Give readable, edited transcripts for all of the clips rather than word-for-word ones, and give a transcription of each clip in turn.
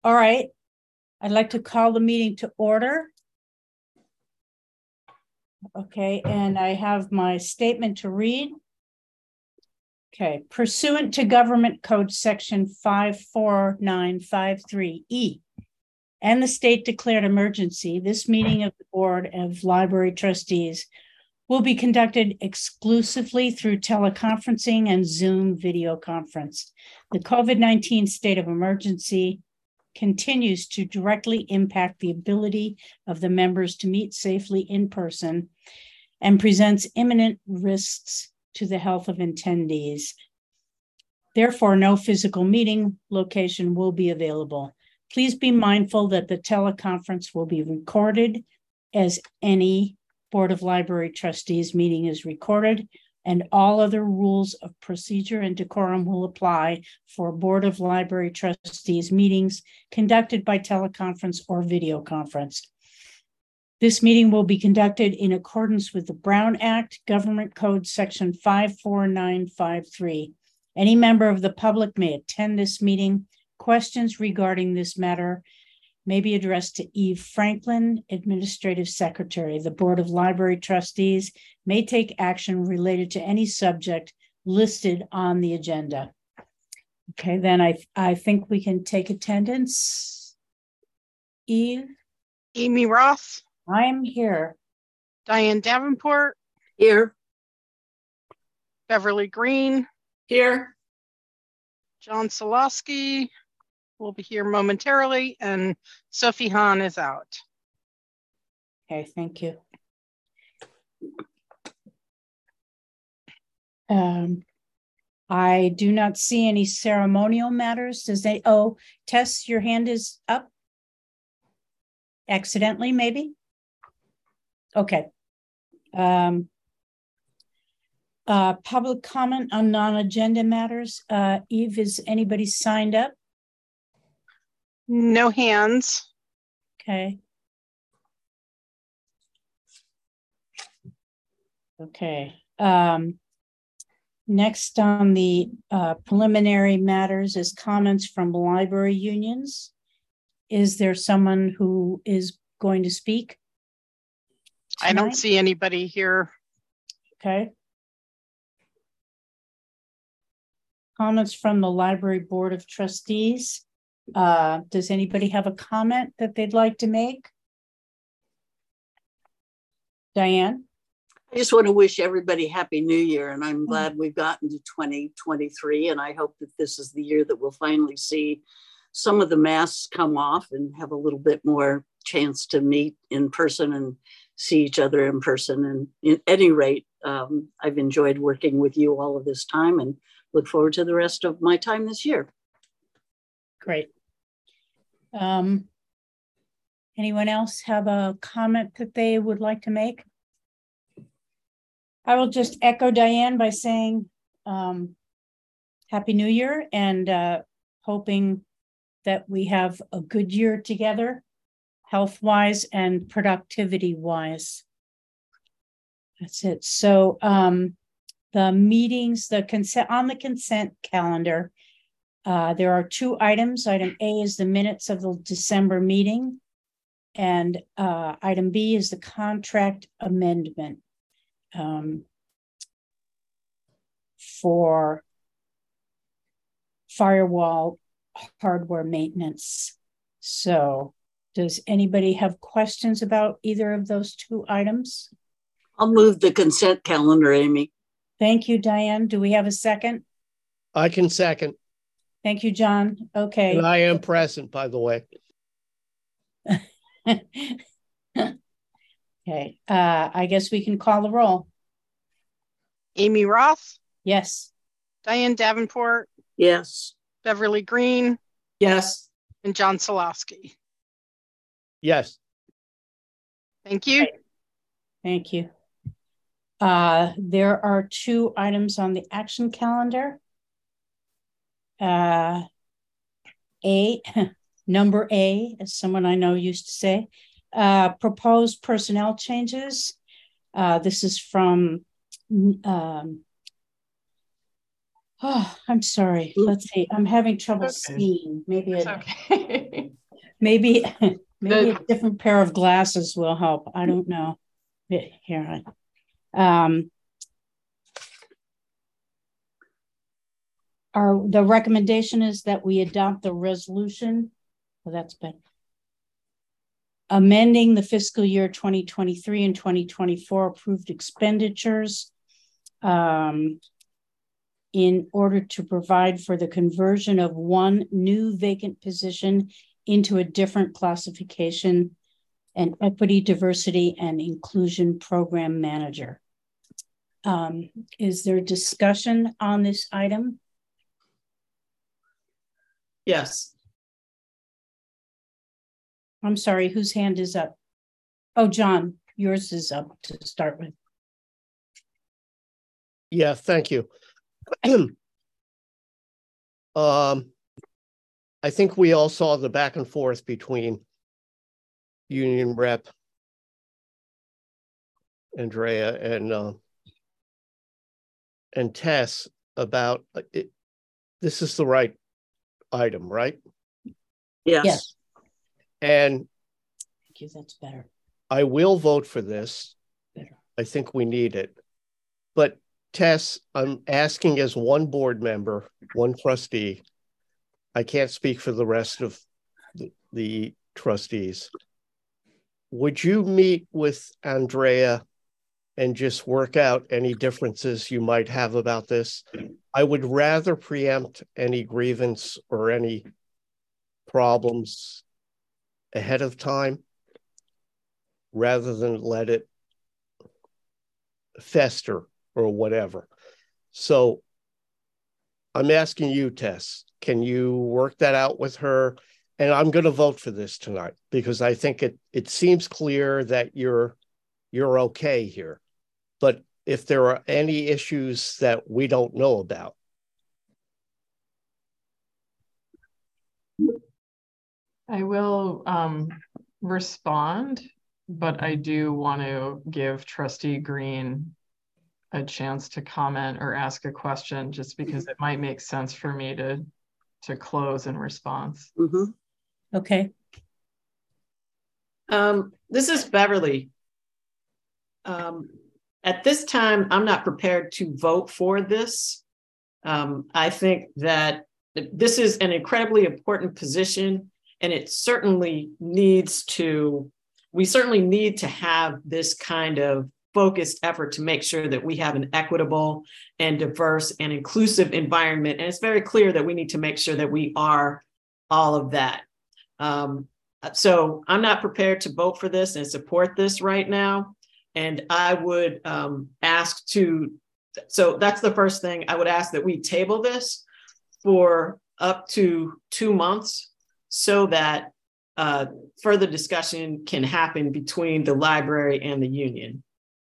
All right. I'd like to call the meeting to order. Okay, and I have my statement to read. Okay, pursuant to Government Code Section 54953E and the state declared emergency, this meeting of the Board of Library Trustees will be conducted exclusively through teleconferencing and Zoom video conference. The COVID-19 state of emergency continues to directly impact the ability of the members to meet safely in person and presents imminent risks to the health of attendees. Therefore, no physical meeting location will be available. Please be mindful that the teleconference will be recorded, as any Board of Library Trustees meeting is recorded, and all other rules of procedure and decorum will apply for Board of Library Trustees meetings conducted by teleconference or video conference. This meeting will be conducted in accordance with the Brown Act, Government Code Section 54953. Any member of the public may attend this meeting. Questions regarding this matter may be addressed to Eve Franklin, Administrative Secretary. The Board of Library Trustees may take action related to any subject listed on the agenda. Okay, then I think we can take attendance. Eve? Amy Roth. I am here. Diane Davenport. Here. Beverly Green. Here. John Solosky will be here momentarily, and Sophie Hahn is out. Okay, thank you. I do not see any ceremonial matters. Tess, your hand is up? Accidentally, maybe? Okay. Public comment on non-agenda matters. Eve, is anybody signed up? No hands. Okay. Okay. Next on the preliminary matters is comments from library unions. Is there someone who is going to speak tonight? I don't see anybody here. Okay. Comments from the Library Board of Trustees. Does anybody have a comment that they'd like to make? Diane? I just want to wish everybody Happy New Year, and I'm glad we've gotten to 2023, and I hope that this is the year that we'll finally see some of the masks come off and have a little bit more chance to meet in person and see each other in person. And at any rate, I've enjoyed working with you all of this time and look forward to the rest of my time this year. Great. Anyone else have a comment that they would like to make? I will just echo Diane by saying Happy New Year, and hoping that we have a good year together, health-wise and productivity-wise. That's it. So the meetings, on the consent calendar, there are two items. Item A is the minutes of the December meeting, and item B is the contract amendment for firewall hardware maintenance. So does anybody have questions about either of those two items? I'll move the consent calendar, Amy. Thank you, Diane. Do we have a second? I can second. Thank you, John. Okay. And I am present, by the way. Okay. I guess we can call the roll. Amy Roth. Yes. Diane Davenport. Yes. Beverly Green. Yes. And John Solosky. Yes. Thank you. Right. Thank you. There are two items on the action calendar. Number A, as someone I know used to say, proposed personnel changes. This is from, I'm sorry. Let's see. I'm having trouble seeing. Maybe it's okay. Maybe a different pair of glasses will help. I don't know. Here, the recommendation is that we adopt the resolution. Well, that's better. Amending the fiscal year 2023 and 2024 approved expenditures in order to provide for the conversion of one new vacant position into a different classification, an equity, diversity, and inclusion program manager. Is there discussion on this item? Yes. I'm sorry, whose hand is up? Oh, John, yours is up to start with. Yeah, thank you. I think we all saw the back and forth between Union Rep Andrea and Tess about it. This is the right item, right? Yes. And Thank you, that's better. I will vote for this. Better. I think we need it. But Tess, I'm asking as one board member, one trustee. I can't speak for the rest of the trustees. Would you meet with Andrea and just work out any differences you might have about this? I would rather preempt any grievance or any problems ahead of time rather than let it fester or whatever. So I'm asking you, Tess, can you work that out with her? And I'm going to vote for this tonight because I think it seems clear that you're okay here. But if there are any issues that we don't know about. I will respond, but I do want to give Trustee Green a chance to comment or ask a question, just because it might make sense for me to close in response. Mm-hmm. Okay. This is Beverly. At this time, I'm not prepared to vote for this. I think that this is an incredibly important position, and it certainly needs to, we certainly need to have this kind of focused effort to make sure that we have an equitable and diverse and inclusive environment. And it's very clear that we need to make sure that we are all of that. So I'm not prepared to vote for this and support this right now. And I would ask to, so that's the first thing. I would ask that we table this for up to 2 months so that further discussion can happen between the library and the union.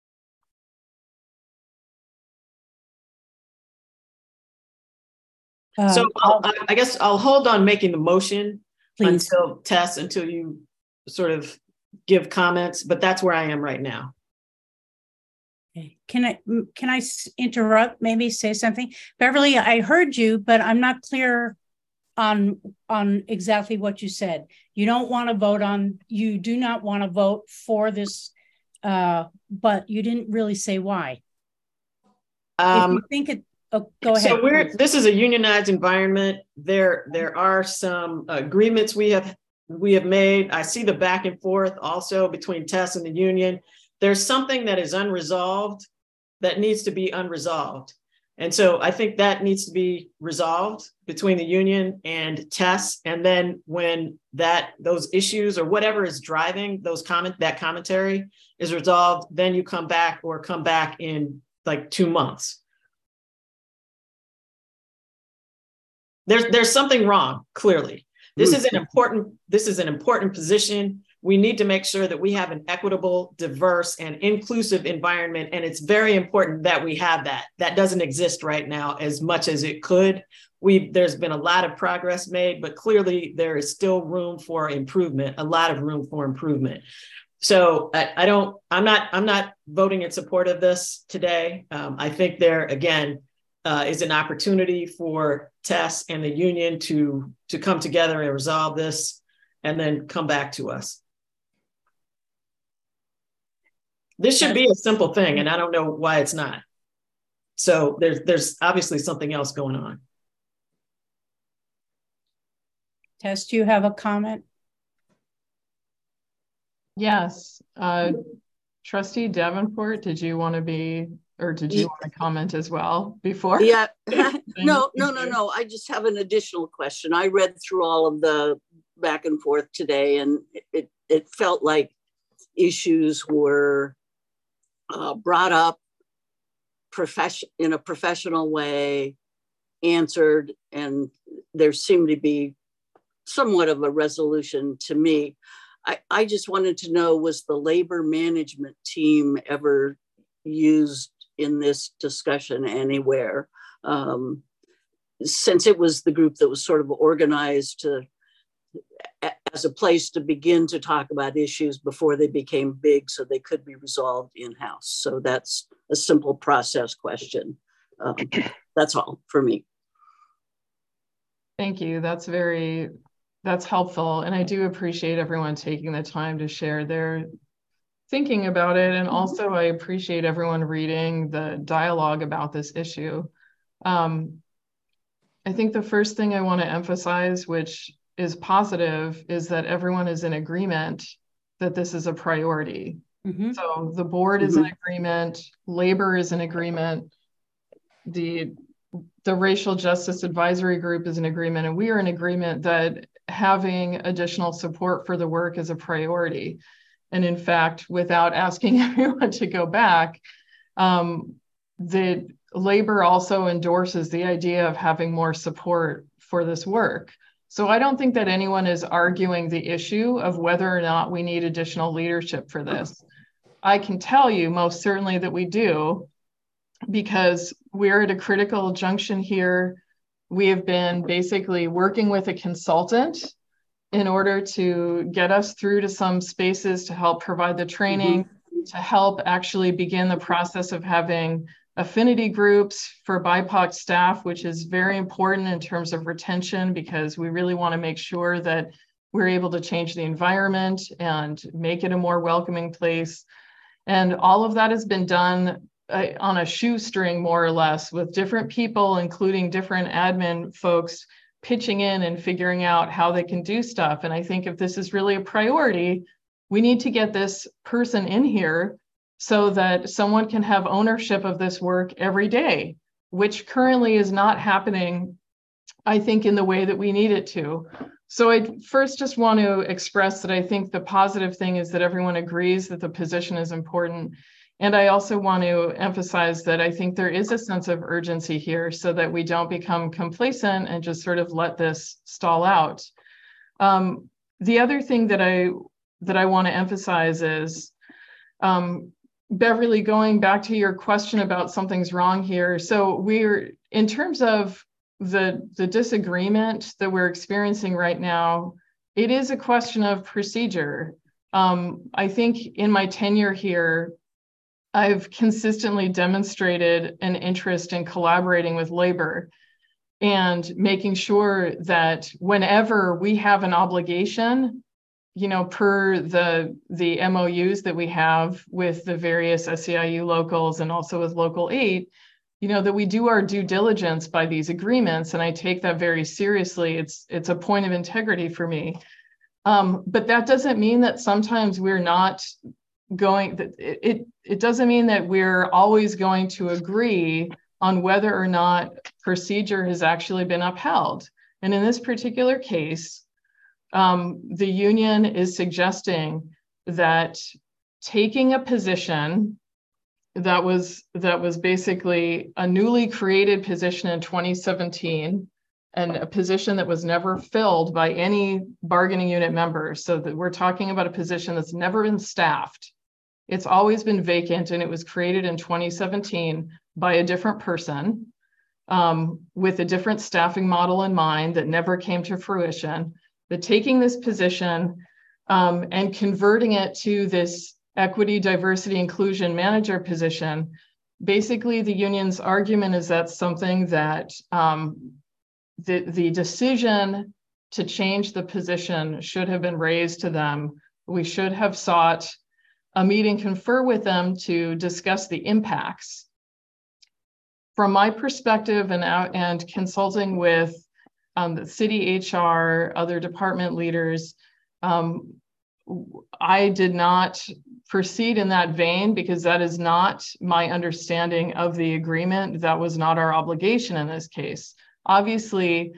So I guess I'll hold on making the motion until Tess, until you sort of give comments, but that's where I am right now. Okay. Can I interrupt, maybe say something? Beverly, I heard you, but I'm not clear on exactly what you said. You don't want to vote on, you do not want to vote for this, but you didn't really say why. If you think it, oh, go ahead. So this is a unionized environment. There are some agreements we have made. I see the back and forth also between Tess and the union. There's something that is unresolved that needs to be unresolved. And so I think that needs to be resolved between the union and Tess. And then when those issues or whatever is driving that commentary is resolved, then you come back in like 2 months. There's something wrong, clearly. This is an important position. We need to make sure that we have an equitable, diverse, and inclusive environment. And it's very important that we have that. That doesn't exist right now as much as it could. There's been a lot of progress made, but clearly there is still room for improvement, a lot of room for improvement. So I'm not voting in support of this today. I think there, again, is an opportunity for Tess and the union to come together and resolve this. and then come back to us. This should be a simple thing, and I don't know why it's not. So there's obviously something else going on. Tess, do you have a comment? Yes. Trustee Davenport, did you want to comment as well before? Yeah, no. I just have an additional question. I read through all of the back and forth today, and it felt like issues were brought up in a professional way, answered, and there seemed to be somewhat of a resolution to me. I just wanted to know, was the labor management team ever used in this discussion anywhere? Since it was the group that was sort of organized as a place to begin to talk about issues before they became big so they could be resolved in-house. So that's a simple process question. That's all for me. Thank you. That's helpful. And I do appreciate everyone taking the time to share their thinking about it. And also I appreciate everyone reading the dialogue about this issue. I think the first thing I want to emphasize, which is positive, is that everyone is in agreement that this is a priority. Mm-hmm. So the board is in agreement, labor is in agreement, the Racial Justice Advisory Group is in agreement, and we are in agreement that having additional support for the work is a priority. And in fact, without asking everyone to go back, the labor also endorses the idea of having more support for this work. So I don't think that anyone is arguing the issue of whether or not we need additional leadership for this. I can tell you most certainly that we do, because we're at a critical junction here. We have been basically working with a consultant in order to get us through to some spaces to help provide the training, to help actually begin the process of having affinity groups for BIPOC staff, which is very important in terms of retention, because we really want to make sure that we're able to change the environment and make it a more welcoming place. And all of that has been done on a shoestring, more or less, with different people, including different admin folks, pitching in and figuring out how they can do stuff. And I think if this is really a priority, we need to get this person in here so that someone can have ownership of this work every day, which currently is not happening, I think, in the way that we need it to. So I first just want to express that I think the positive thing is that everyone agrees that the position is important. And I also want to emphasize that I think there is a sense of urgency here so that we don't become complacent and just sort of let this stall out. The other thing that I want to emphasize is, Beverly, going back to your question about something's wrong here. So we're, in terms of the disagreement that we're experiencing right now, it is a question of procedure. I think in my tenure here, I've consistently demonstrated an interest in collaborating with labor and making sure that whenever we have an obligation, per the MOUs that we have with the various SEIU locals and also with Local 8, that we do our due diligence by these agreements. And I take that very seriously. It's a point of integrity for me. But that doesn't mean that sometimes we're not going, it doesn't mean that we're always going to agree on whether or not procedure has actually been upheld. And in this particular case, the union is suggesting that taking a position that was basically a newly created position in 2017 and a position that was never filled by any bargaining unit member. So that we're talking about a position that's never been staffed. It's always been vacant, and it was created in 2017 by a different person with a different staffing model in mind that never came to fruition. But taking this position and converting it to this equity, diversity, inclusion manager position, basically the union's argument is that's something that the decision to change the position should have been raised to them. We should have sought a meeting, confer with them to discuss the impacts. From my perspective and consulting with the city HR, other department leaders, I did not proceed in that vein because that is not my understanding of the agreement. That was not our obligation in this case. Obviously,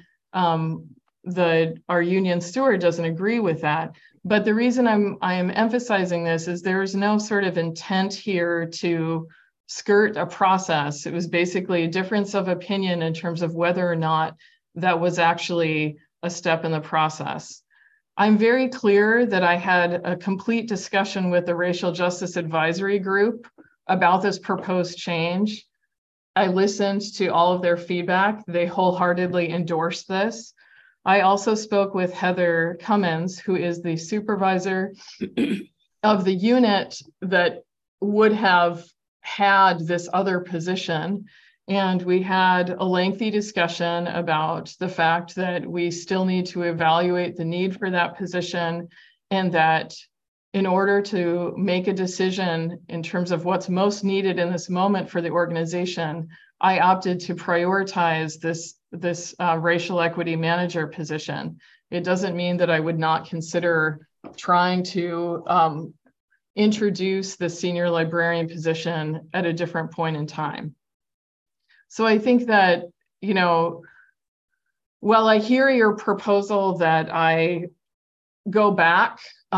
our union steward doesn't agree with that. But the reason I am emphasizing this is there is no sort of intent here to skirt a process. It was basically a difference of opinion in terms of whether or not that was actually a step in the process. I'm very clear that I had a complete discussion with the Racial Justice Advisory Group about this proposed change. I listened to all of their feedback. They wholeheartedly endorsed this. I also spoke with Heather Cummins, who is the supervisor of the unit that would have had this other position. And we had a lengthy discussion about the fact that we still need to evaluate the need for that position, and that in order to make a decision in terms of what's most needed in this moment for the organization, I opted to prioritize this racial equity manager position. It doesn't mean that I would not consider trying to introduce the senior librarian position at a different point in time. So I think that, you know, while I hear your proposal that I go back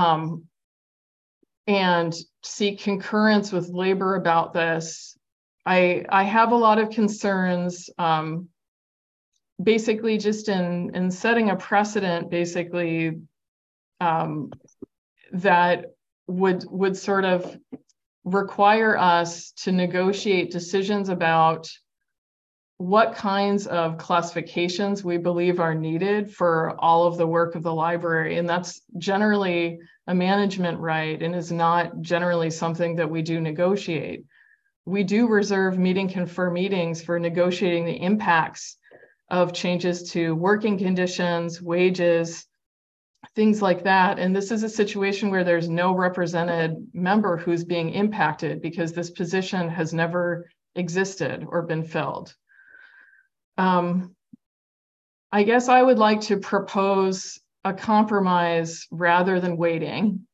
and seek concurrence with labor about this, I have a lot of concerns, basically just in setting a precedent, basically, that would sort of require us to negotiate decisions about what kinds of classifications we believe are needed for all of the work of the library. And that's generally a management right and is not generally something that we do negotiate. We do reserve confer meetings for negotiating the impacts of changes to working conditions, wages, things like that. And this is a situation where there's no represented member who's being impacted because this position has never existed or been filled. I guess I would like to propose a compromise rather than waiting.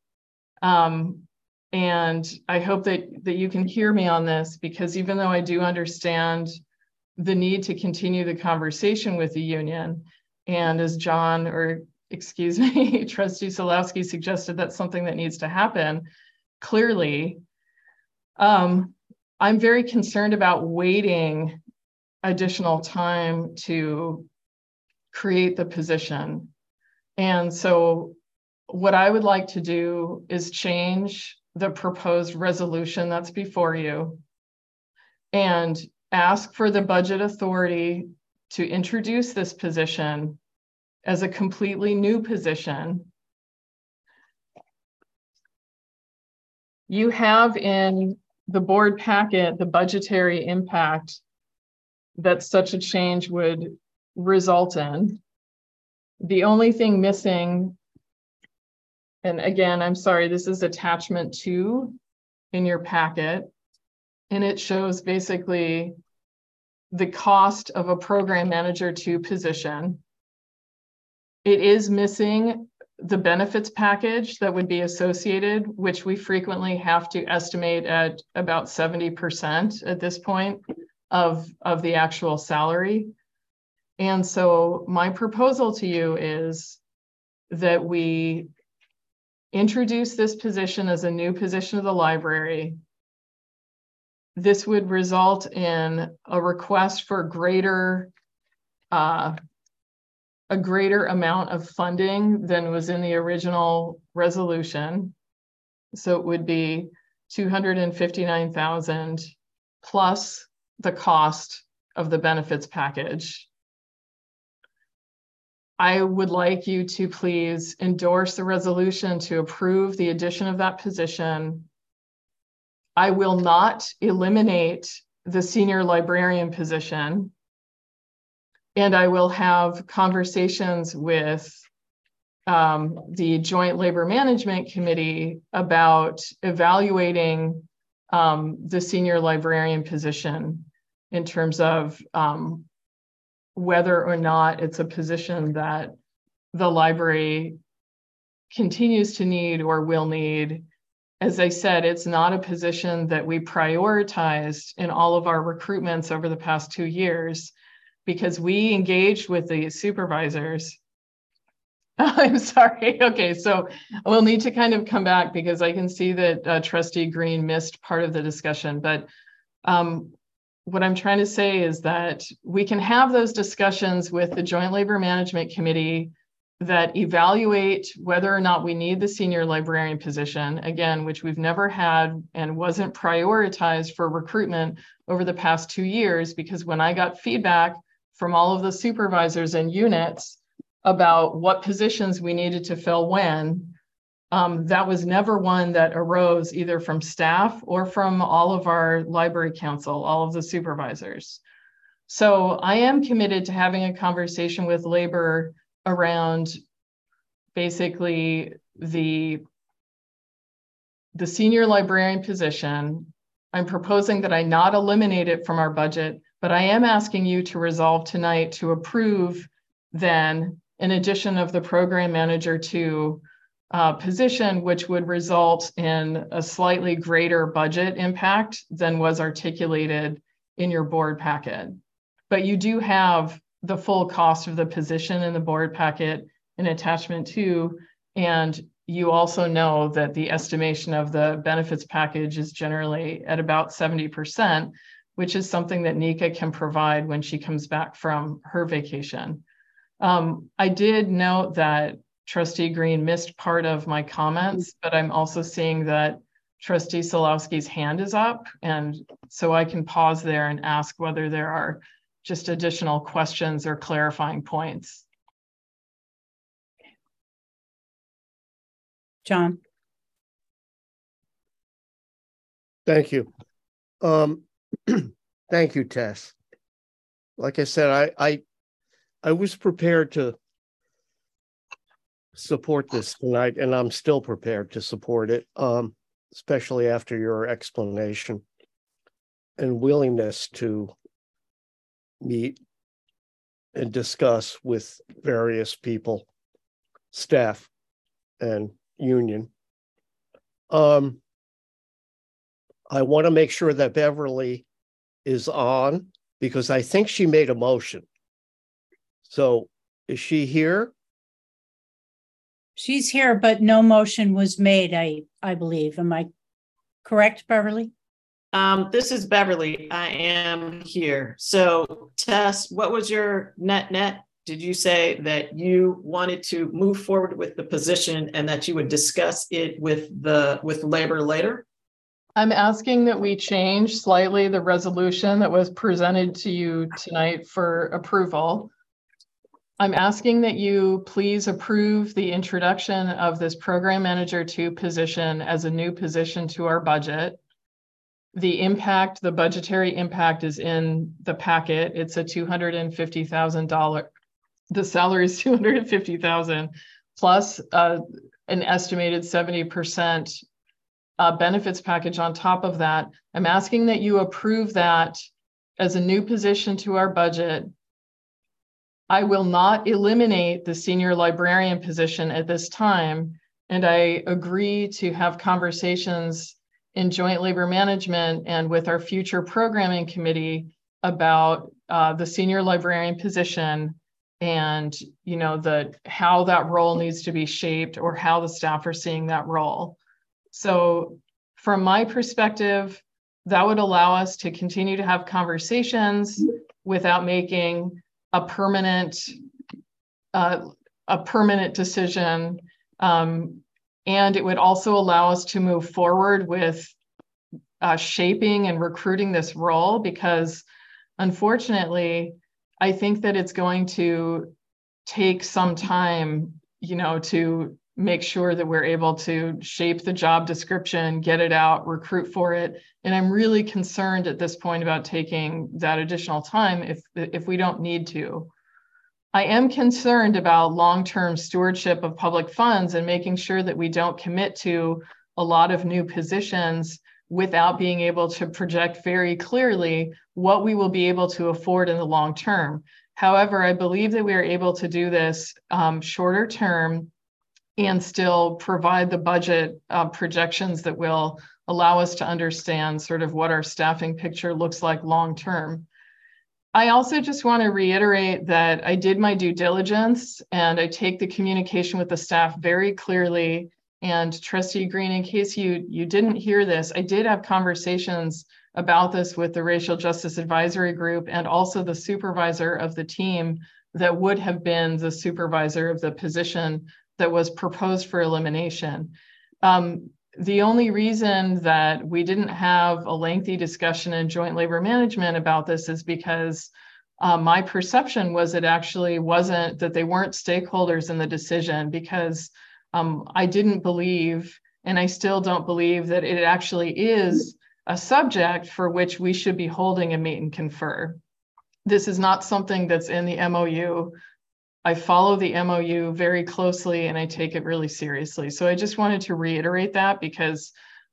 And I hope that you can hear me on this, because even though I do understand the need to continue the conversation with the union, and as John, or excuse me, Trustee Solowski suggested, that's something that needs to happen, clearly, I'm very concerned about waiting additional time to create the position. And so what I would like to do is change the proposed resolution that's before you and ask for the budget authority to introduce this position as a completely new position. You have in the board packet the budgetary impact that such a change would result in. The only thing missing, and again, I'm sorry, this is attachment 2 in your packet, and it shows basically the cost of a program manager 2 position. It is missing the benefits package that would be associated, which we frequently have to estimate at about 70% at this point of the actual salary. And so my proposal to you is that we introduce this position as a new position of the library. This would result in a request for a greater amount of funding than was in the original resolution. So it would be $259,000 plus the cost of the benefits package. I would like you to please endorse the resolution to approve the addition of that position. I will not eliminate the senior librarian position, and I will have conversations with the Joint Labor Management Committee about evaluating the senior librarian position in terms of whether or not it's a position that the library continues to need or will need. As I said, it's not a position that we prioritized in all of our recruitments over the past 2 years because we engaged with the supervisors. I'm sorry. Okay, so we'll need to kind of come back because I can see that Trustee Green missed part of the discussion. But what I'm trying to say is that we can have those discussions with the Joint Labor Management Committee that evaluate whether or not we need the senior librarian position, again, which we've never had and wasn't prioritized for recruitment over the past 2 years, because when I got feedback from all of the supervisors and units about what positions we needed to fill when, that was never one that arose either from staff or from all of our library council, all of the supervisors. So I am committed to having a conversation with labor around basically the senior librarian position. I'm proposing that I not eliminate it from our budget, but I am asking you to resolve tonight to approve then an addition of the program manager to position, which would result in a slightly greater budget impact than was articulated in your board packet. But you do have the full cost of the position in the board packet in attachment 2. And you also know that the estimation of the benefits package is generally at about 70%, which is something that Nika can provide when she comes back from her vacation. I did note that Trustee Green missed part of my comments, but I'm also seeing that Trustee Solowski's hand is up. And so I can pause there and ask whether there are just additional questions or clarifying points. John. Thank you. Thank you, Tess. Like I said, I was prepared to support this tonight, and I'm still prepared to support it, especially after your explanation and willingness to meet and discuss with various people, staff, and union. I want to make sure that Beverly is on because I think she made a motion. So is she here? She's here, but no motion was made, I believe. Am I correct, Beverly? This is Beverly. I am here. So Tess, what was your net? Did you say that you wanted to move forward with the position and that you would discuss it with labor later? I'm asking that we change slightly the resolution that was presented to you tonight for approval. I'm asking that you please approve the introduction of this program manager 2 position as a new position to our budget. The budgetary impact is in the packet. It's a $250,000. The salary is $250,000 plus an estimated 70% benefits package on top of that. I'm asking that you approve that as a new position to our budget. I will not eliminate the senior librarian position at this time, and I agree to have conversations in joint labor management and with our future programming committee about the senior librarian position and how that role needs to be shaped or how the staff are seeing that role. So from my perspective, that would allow us to continue to have conversations without making a permanent decision. And it would also allow us to move forward with shaping and recruiting this role, because unfortunately, I think that it's going to take some time, to make sure that we're able to shape the job description, get it out, recruit for it. And I'm really concerned at this point about taking that additional time if we don't need to. I am concerned about long-term stewardship of public funds and making sure that we don't commit to a lot of new positions without being able to project very clearly what we will be able to afford in the long term. However, I believe that we are able to do this shorter term and still provide the budget projections that will allow us to understand sort of what our staffing picture looks like long term. I also just want to reiterate that I did my due diligence and I take the communication with the staff very clearly. And Trustee Green, in case you didn't hear this, I did have conversations about this with the Racial Justice Advisory Group and also the supervisor of the team that would have been the supervisor of the position that was proposed for elimination. The only reason that we didn't have a lengthy discussion in joint labor management about this is because my perception was it actually wasn't, that they weren't stakeholders in the decision, because I didn't believe, and I still don't believe, that it actually is a subject for which we should be holding a meet and confer. This is not something that's in the MOU. I follow the MOU very closely and I take it really seriously. So I just wanted to reiterate that, because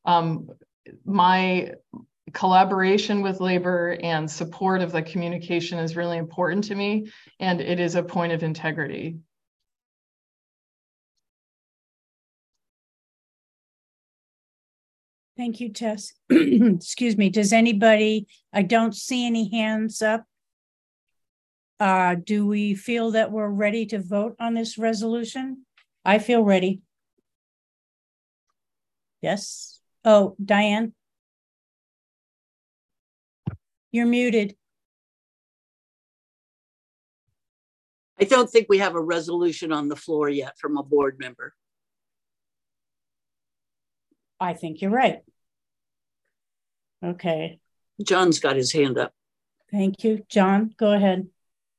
my collaboration with labor and support of the communication is really important to me, and it is a point of integrity. Thank you, Tess. Excuse me. Does anybody, I don't see any hands up. Do we feel that we're ready to vote on this resolution? I feel ready. Yes. Oh, Diane. You're muted. I don't think we have a resolution on the floor yet from a board member. I think you're right. Okay. John's got his hand up. Thank you. John, go ahead.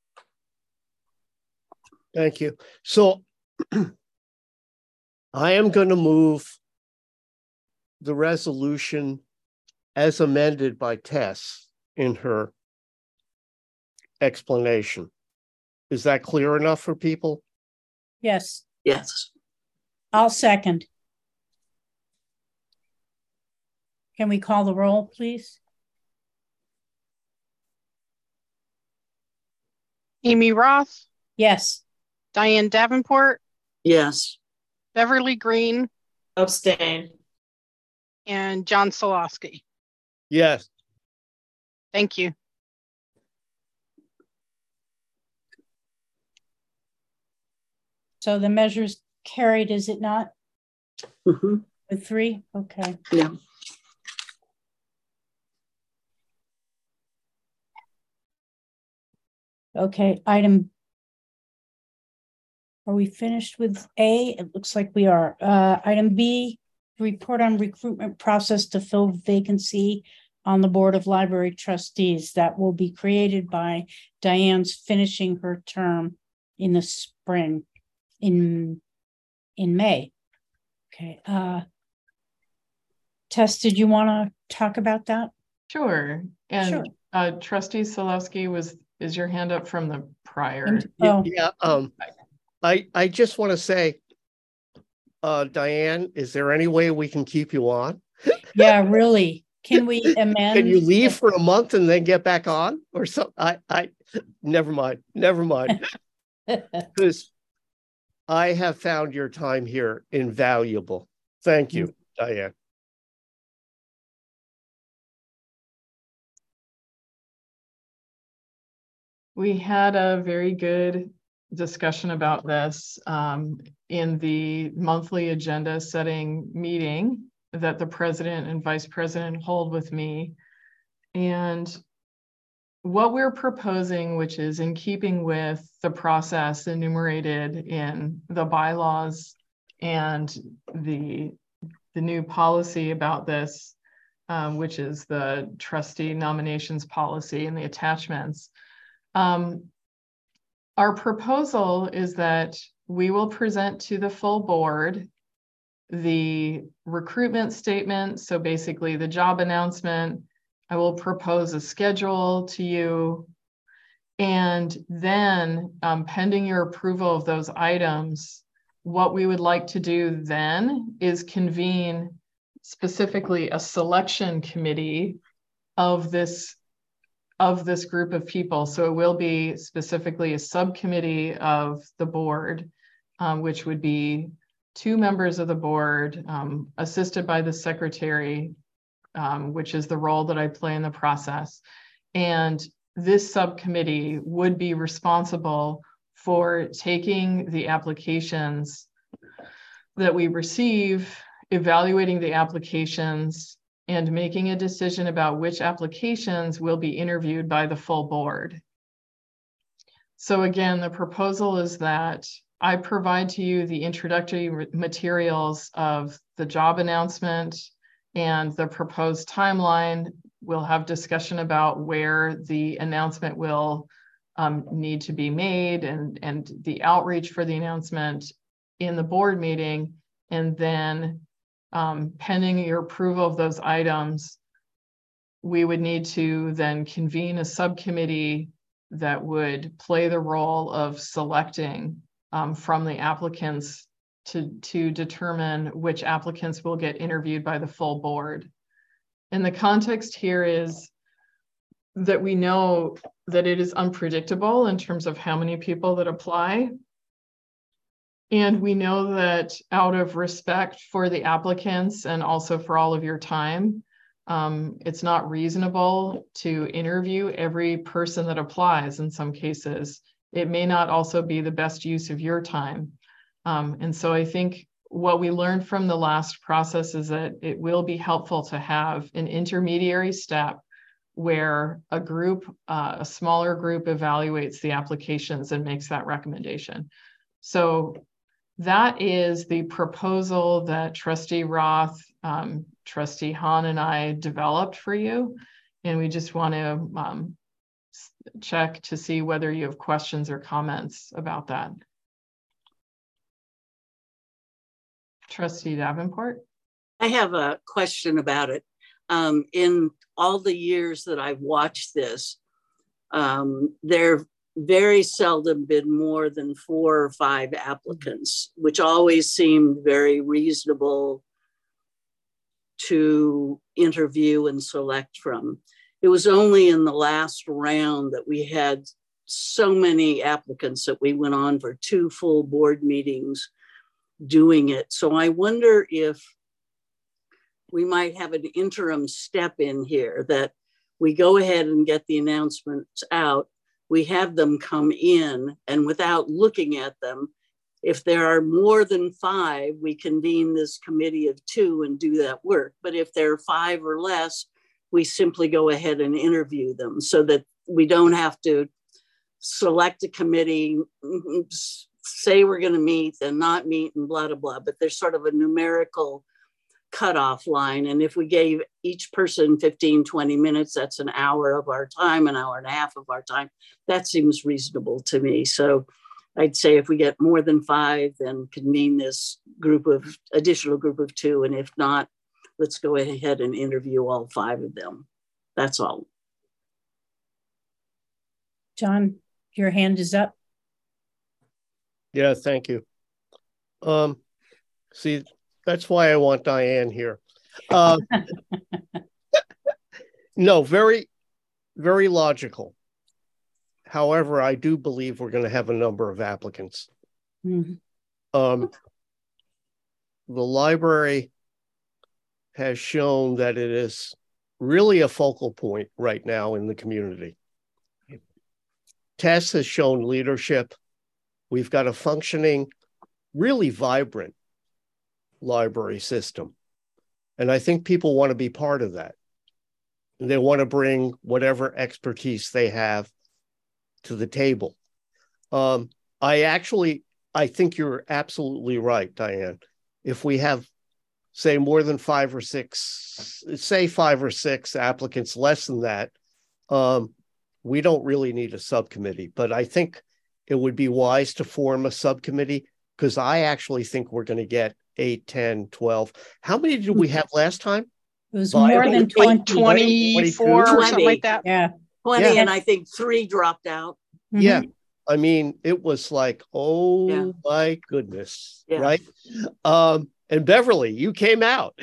Thank you. So I am going to move the resolution as amended by Tess in her explanation. Is that clear enough for people? Yes. Yes. I'll second. Can we call the roll, please? Amy Roth, Yes. Diane Davenport, Yes. Beverly Green, Abstain. and John Solosky. Yes. Thank you. So the measure's carried, is it not? Mm-hmm. With 3? Okay. Yeah. Okay, item. Are we finished with A? It looks like we are. Item B, report on recruitment process to fill vacancy on the Board of Library Trustees. That will be created by Diane's finishing her term in the spring, in May. Okay. Tess, did you want to talk about that? Sure. And Sure. Trustee Solosky, is your hand up from the prior? Oh. Yeah. I just want to say, Diane, is there any way we can keep you on? Yeah, really. Can we amend? Can you leave for a month and then get back on or something? I never mind. Because I have found your time here invaluable. Thank you, Diane. We had a very good discussion about this in the monthly agenda setting meeting that the president and vice president hold with me. And what we're proposing, which is in keeping with the process enumerated in the bylaws and the new policy about this, which is the trustee nominations policy and the attachments. Our proposal is that we will present to the full board the recruitment statement. So basically the job announcement. I will propose a schedule to you, And then pending your approval of those items, what we would like to do then is convene specifically a selection committee of this group of people. So it will be specifically a subcommittee of the board, which would be 2 members of the board, assisted by the secretary, which is the role that I play in the process. And this subcommittee would be responsible for taking the applications that we receive, evaluating the applications, and making a decision about which applications will be interviewed by the full board. So again, the proposal is that I provide to you the introductory materials of the job announcement and the proposed timeline. We'll have discussion about where the announcement will need to be made and the outreach for the announcement in the board meeting. And then pending your approval of those items, we would need to then convene a subcommittee that would play the role of selecting from the applicants to determine which applicants will get interviewed by the full board. And the context here is that we know that it is unpredictable in terms of how many people that apply. And we know that out of respect for the applicants and also for all of your time, it's not reasonable to interview every person that applies in some cases. It may not also be the best use of your time. And so I think what we learned from the last process is that it will be helpful to have an intermediary step where a group, a smaller group evaluates the applications and makes that recommendation. So that is the proposal that Trustee Roth, Trustee Hahn, and I developed for you. And we just want to check to see whether you have questions or comments about that. Trustee Davenport? I have a question about it. In all the years that I've watched this, there very seldom been more than 4 or 5 applicants, which always seemed very reasonable to interview and select from. It was only in the last round that we had so many applicants that we went on for 2 full board meetings doing it. So I wonder if we might have an interim step in here that we go ahead and get the announcements out. We have them come in, and without looking at them, if there are more than 5, we convene this committee of 2 and do that work. But if there are 5 or less, we simply go ahead and interview them so that we don't have to select a committee, say we're going to meet and not meet and blah, blah, blah. But there's sort of a numerical cutoff line. And if we gave each person 15, 20 minutes, that's an hour of our time, an hour and a half of our time. That seems reasonable to me. So I'd say if we get more than 5, then convene this additional group of 2. And if not, let's go ahead and interview all 5 of them. That's all. John, your hand is up. Yeah, thank you. See, that's why I want Diane here. No, very, very logical. However, I do believe we're going to have a number of applicants. Mm-hmm. The library has shown that it is really a focal point right now in the community. Tess has shown leadership. We've got a functioning, really vibrant library system. And I think people want to be part of that. They want to bring whatever expertise they have to the table. I think you're absolutely right, Diane. If we have, say, more than 5 or 6, say 5 or 6 applicants, less than that, we don't really need a subcommittee. But I think it would be wise to form a subcommittee because I actually think we're going to get 8, 10, 12. How many did we have last time? It was more than 20. 24 or something like that. Yeah. 20, yeah. And I think 3 dropped out. Yeah. I mean, it was like, oh my goodness. Yeah. Right. And Beverly, you came out.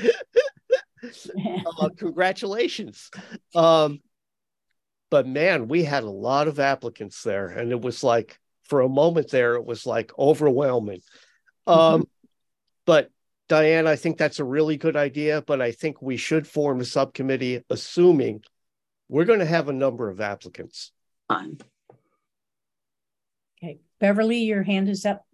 Congratulations. But man, we had a lot of applicants there, and it was like, for a moment there, it was like overwhelming. But Diane, I think that's a really good idea, but I think we should form a subcommittee, assuming we're going to have a number of applicants. Fine. Okay, Beverly, your hand is up.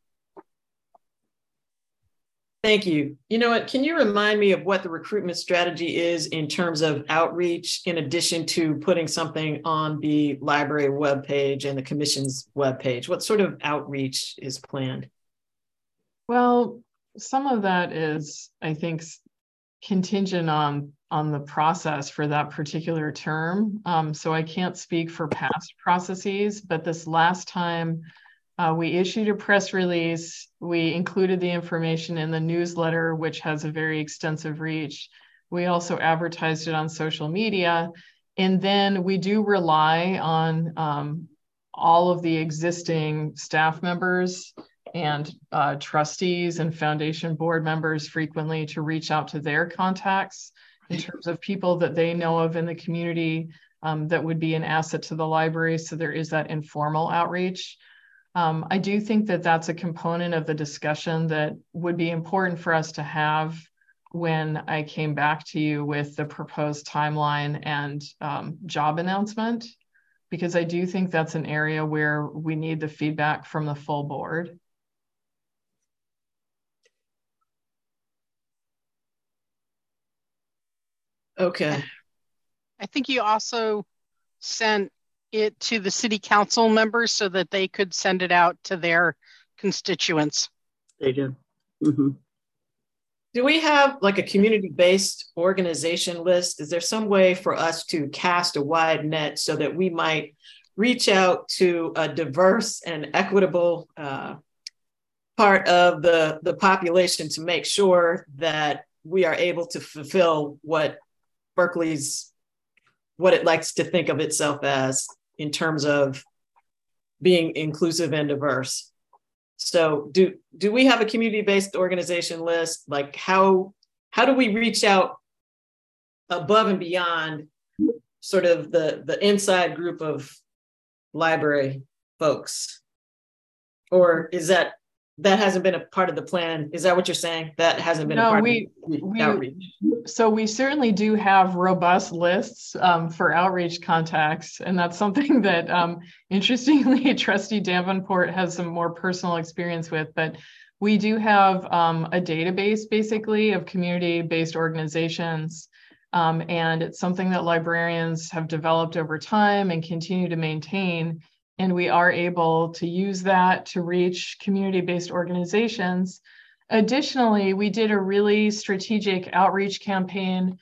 Thank you. You know what? Can you remind me of what the recruitment strategy is in terms of outreach, in addition to putting something on the library webpage and the commission's webpage? What sort of outreach is planned? Well, some of that is, I think, contingent on the process for that particular term. So I can't speak for past processes, but this last time, we issued a press release. We included the information in the newsletter, which has a very extensive reach. We also advertised it on social media. And then we do rely on all of the existing staff members and trustees and foundation board members frequently to reach out to their contacts in terms of people that they know of in the community that would be an asset to the library. So there is that informal outreach. I do think that that's a component of the discussion that would be important for us to have when I came back to you with the proposed timeline and job announcement, because I do think that's an area where we need the feedback from the full board. Okay. I think you also sent it to the city council members so that they could send it out to their constituents. They do. Do we have like a community-based organization list? Is there some way for us to cast a wide net so that we might reach out to a diverse and equitable part of the population to make sure that we are able to fulfill what it likes to think of itself as in terms of being inclusive and diverse? So do we have a community-based organization list? Like how do we reach out above and beyond sort of the inside group of library folks? Or is that hasn't been a part of the plan? Is that what you're saying? That hasn't been a part of the outreach? So we certainly do have robust lists for outreach contacts. And that's something that, interestingly, Trustee Davenport has some more personal experience with. But we do have a database, basically, of community-based organizations. And it's something that librarians have developed over time and continue to maintain. And we are able to use that to reach community-based organizations. Additionally, we did a really strategic outreach campaign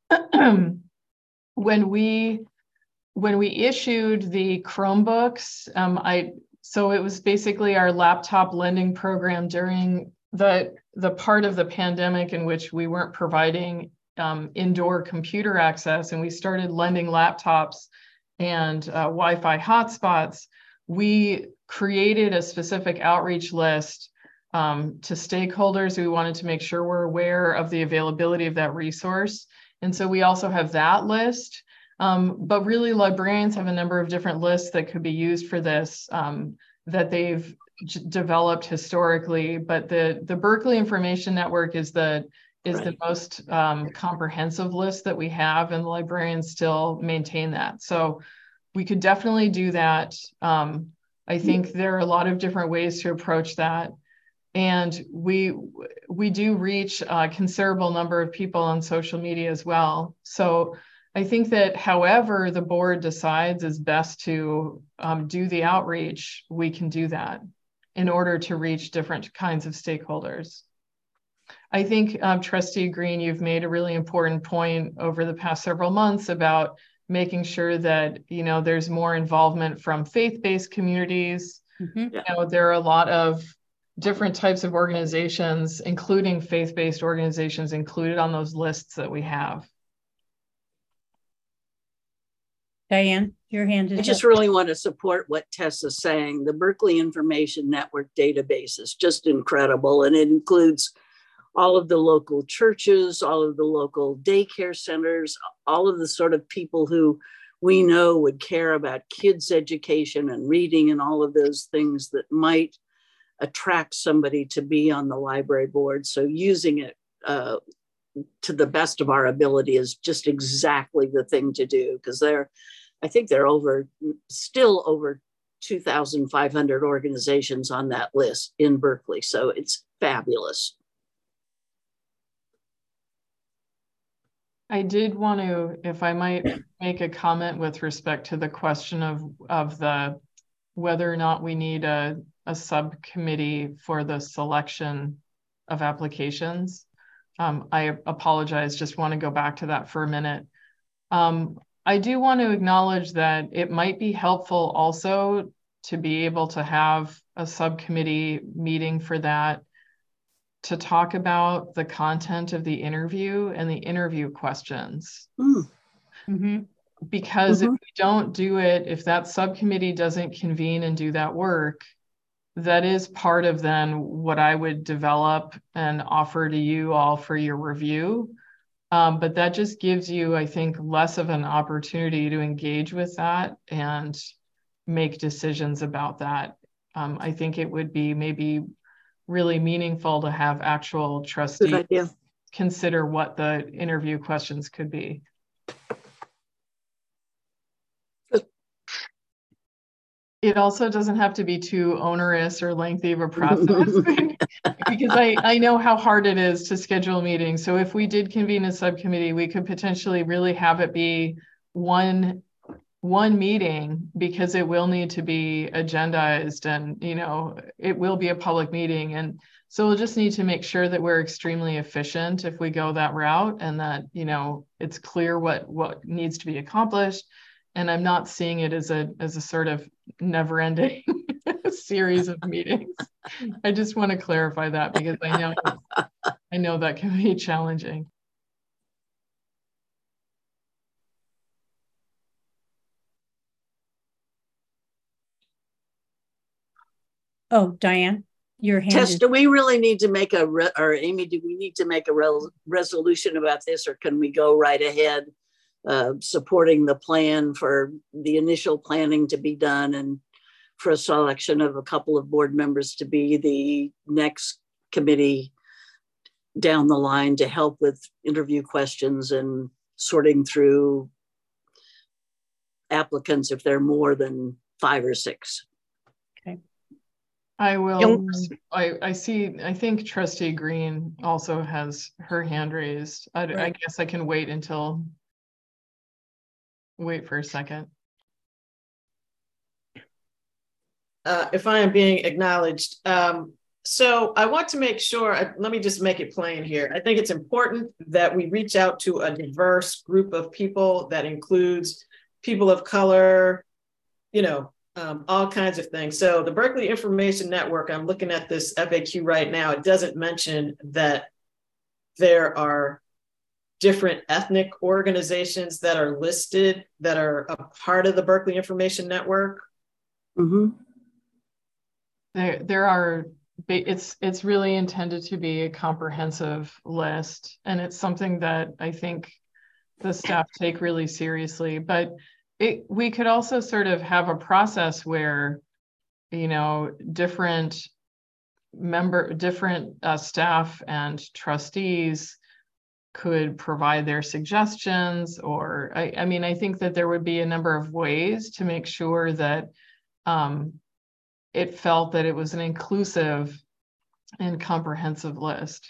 when we issued the Chromebooks. So it was basically our laptop lending program during the part of the pandemic in which we weren't providing indoor computer access, and we started lending laptops and Wi-Fi hotspots. We created a specific outreach list to stakeholders. We wanted to make sure we're aware of the availability of that resource. And so we also have that list. But really, librarians have a number of different lists that could be used for this that they've developed historically. But the Berkeley Information Network is the most comprehensive list that we have, and the librarians still maintain that. So we could definitely do that. I think there are a lot of different ways to approach that. And we do reach a considerable number of people on social media as well. So I think that however the board decides is best to do the outreach, we can do that in order to reach different kinds of stakeholders. I think, Trustee Green, you've made a really important point over the past several months about making sure that, there's more involvement from faith-based communities. There are a lot of different types of organizations, including faith-based organizations, included on those lists that we have. Diane? Your hand is I just up. really want to support what Tessa's saying. The Berkeley Information Network database is just incredible, and it includes all of the local churches, all of the local daycare centers, all of the sort of people who we know would care about kids' education and reading and all of those things that might attract somebody to be on the library board. So using it to the best of our ability is just exactly the thing to do, because I think there are still over 2,500 organizations on that list in Berkeley. So it's fabulous. I did want to, if I might make a comment with respect to the question of the whether or not we need a subcommittee for the selection of applications. I apologize, just want to go back to that for a minute. I do want to acknowledge that it might be helpful also to be able to have a subcommittee meeting for that, to talk about the content of the interview and the interview questions. Mm-hmm. Because if we don't do it, if that subcommittee doesn't convene and do that work, that is part of then what I would develop and offer to you all for your review. But that just gives you, I think, less of an opportunity to engage with that and make decisions about that. I think it would be maybe really meaningful to have actual trustees consider what the interview questions could be. It also doesn't have to be too onerous or lengthy of a process because I know how hard it is to schedule meetings. So if we did convene a subcommittee, we could potentially really have it be one meeting, because it will need to be agendized and, you know, it will be a public meeting. And so we'll just need to make sure that we're extremely efficient if we go that route, and that, you know, it's clear what needs to be accomplished. And I'm not seeing it as a sort of never-ending series of meetings. I just want to clarify that, because I know that can be challenging. Oh, Diane, your hand Tess, is... do we really need to make or Amy, do we need to make a resolution about this, or can we go right ahead supporting the plan for the initial planning to be done and for a selection of a couple of board members to be the next committee down the line to help with interview questions and sorting through applicants if they're more than 5 or 6? Okay. I will. I think Trustee Green also has her hand raised. I guess I can wait for a second. If I am being acknowledged. So I want to make sure, let me just make it plain here. I think it's important that we reach out to a diverse group of people that includes people of color, you know, all kinds of things. So the Berkeley Information Network, I'm looking at this FAQ right now. It doesn't mention that there are different ethnic organizations that are listed that are a part of the Berkeley Information Network. Mm-hmm. There are, it's really intended to be a comprehensive list, and it's something that I think the staff take really seriously. But we could also sort of have a process where, you know, different staff and trustees could provide their suggestions, or I mean, I think that there would be a number of ways to make sure that it felt that it was an inclusive and comprehensive list.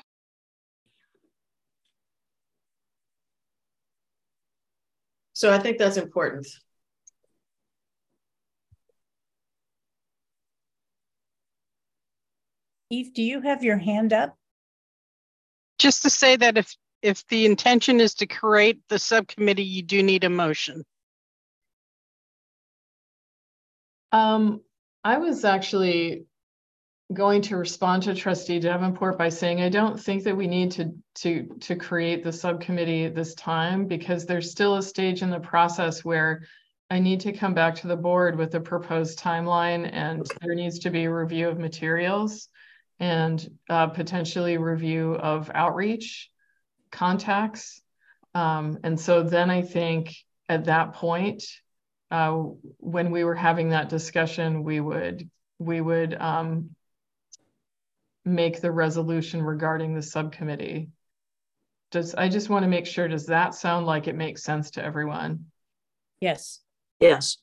So I think that's important. Eve, do you have your hand up? Just to say that if the intention is to create the subcommittee, you do need a motion. I was actually going to respond to Trustee Davenport by saying I don't think that we need to create the subcommittee at this time, because there's still a stage in the process where I need to come back to the board with a proposed timeline, and there needs to be a review of materials and potentially review of outreach contacts. And so then I think at that point, when we were having that discussion, we would make the resolution regarding the subcommittee. I just want to make sure, does that sound like it makes sense to everyone? Yes. Yes.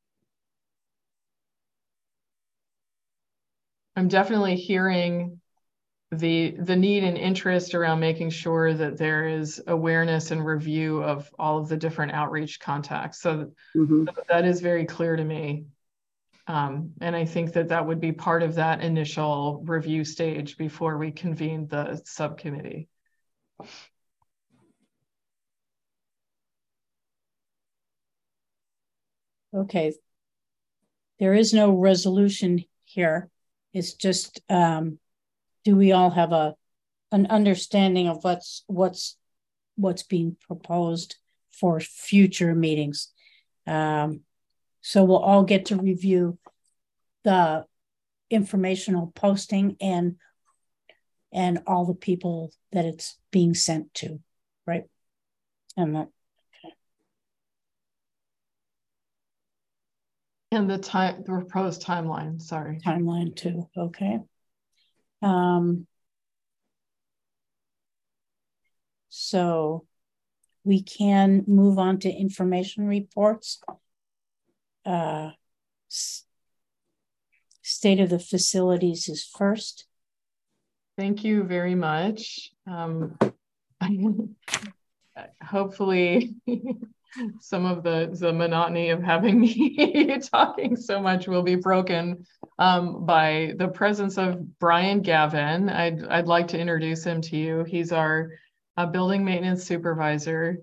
I'm definitely hearing the need and interest around making sure that there is awareness and review of all of the different outreach contacts. So that is very clear to me. And I think that that would be part of that initial review stage before we convene the subcommittee. Okay. There is no resolution here. It's just, do we all have an understanding of what's being proposed for future meetings? So we'll all get to review the informational posting and all the people that it's being sent to, right? And that. And the proposed timeline, sorry. Timeline too, okay. So we can move on to information reports. State of the facilities is first. Thank you very much. Hopefully some of the monotony of having me talking so much will be broken by the presence of Brian Gavin. I'd like to introduce him to you. He's our building maintenance supervisor.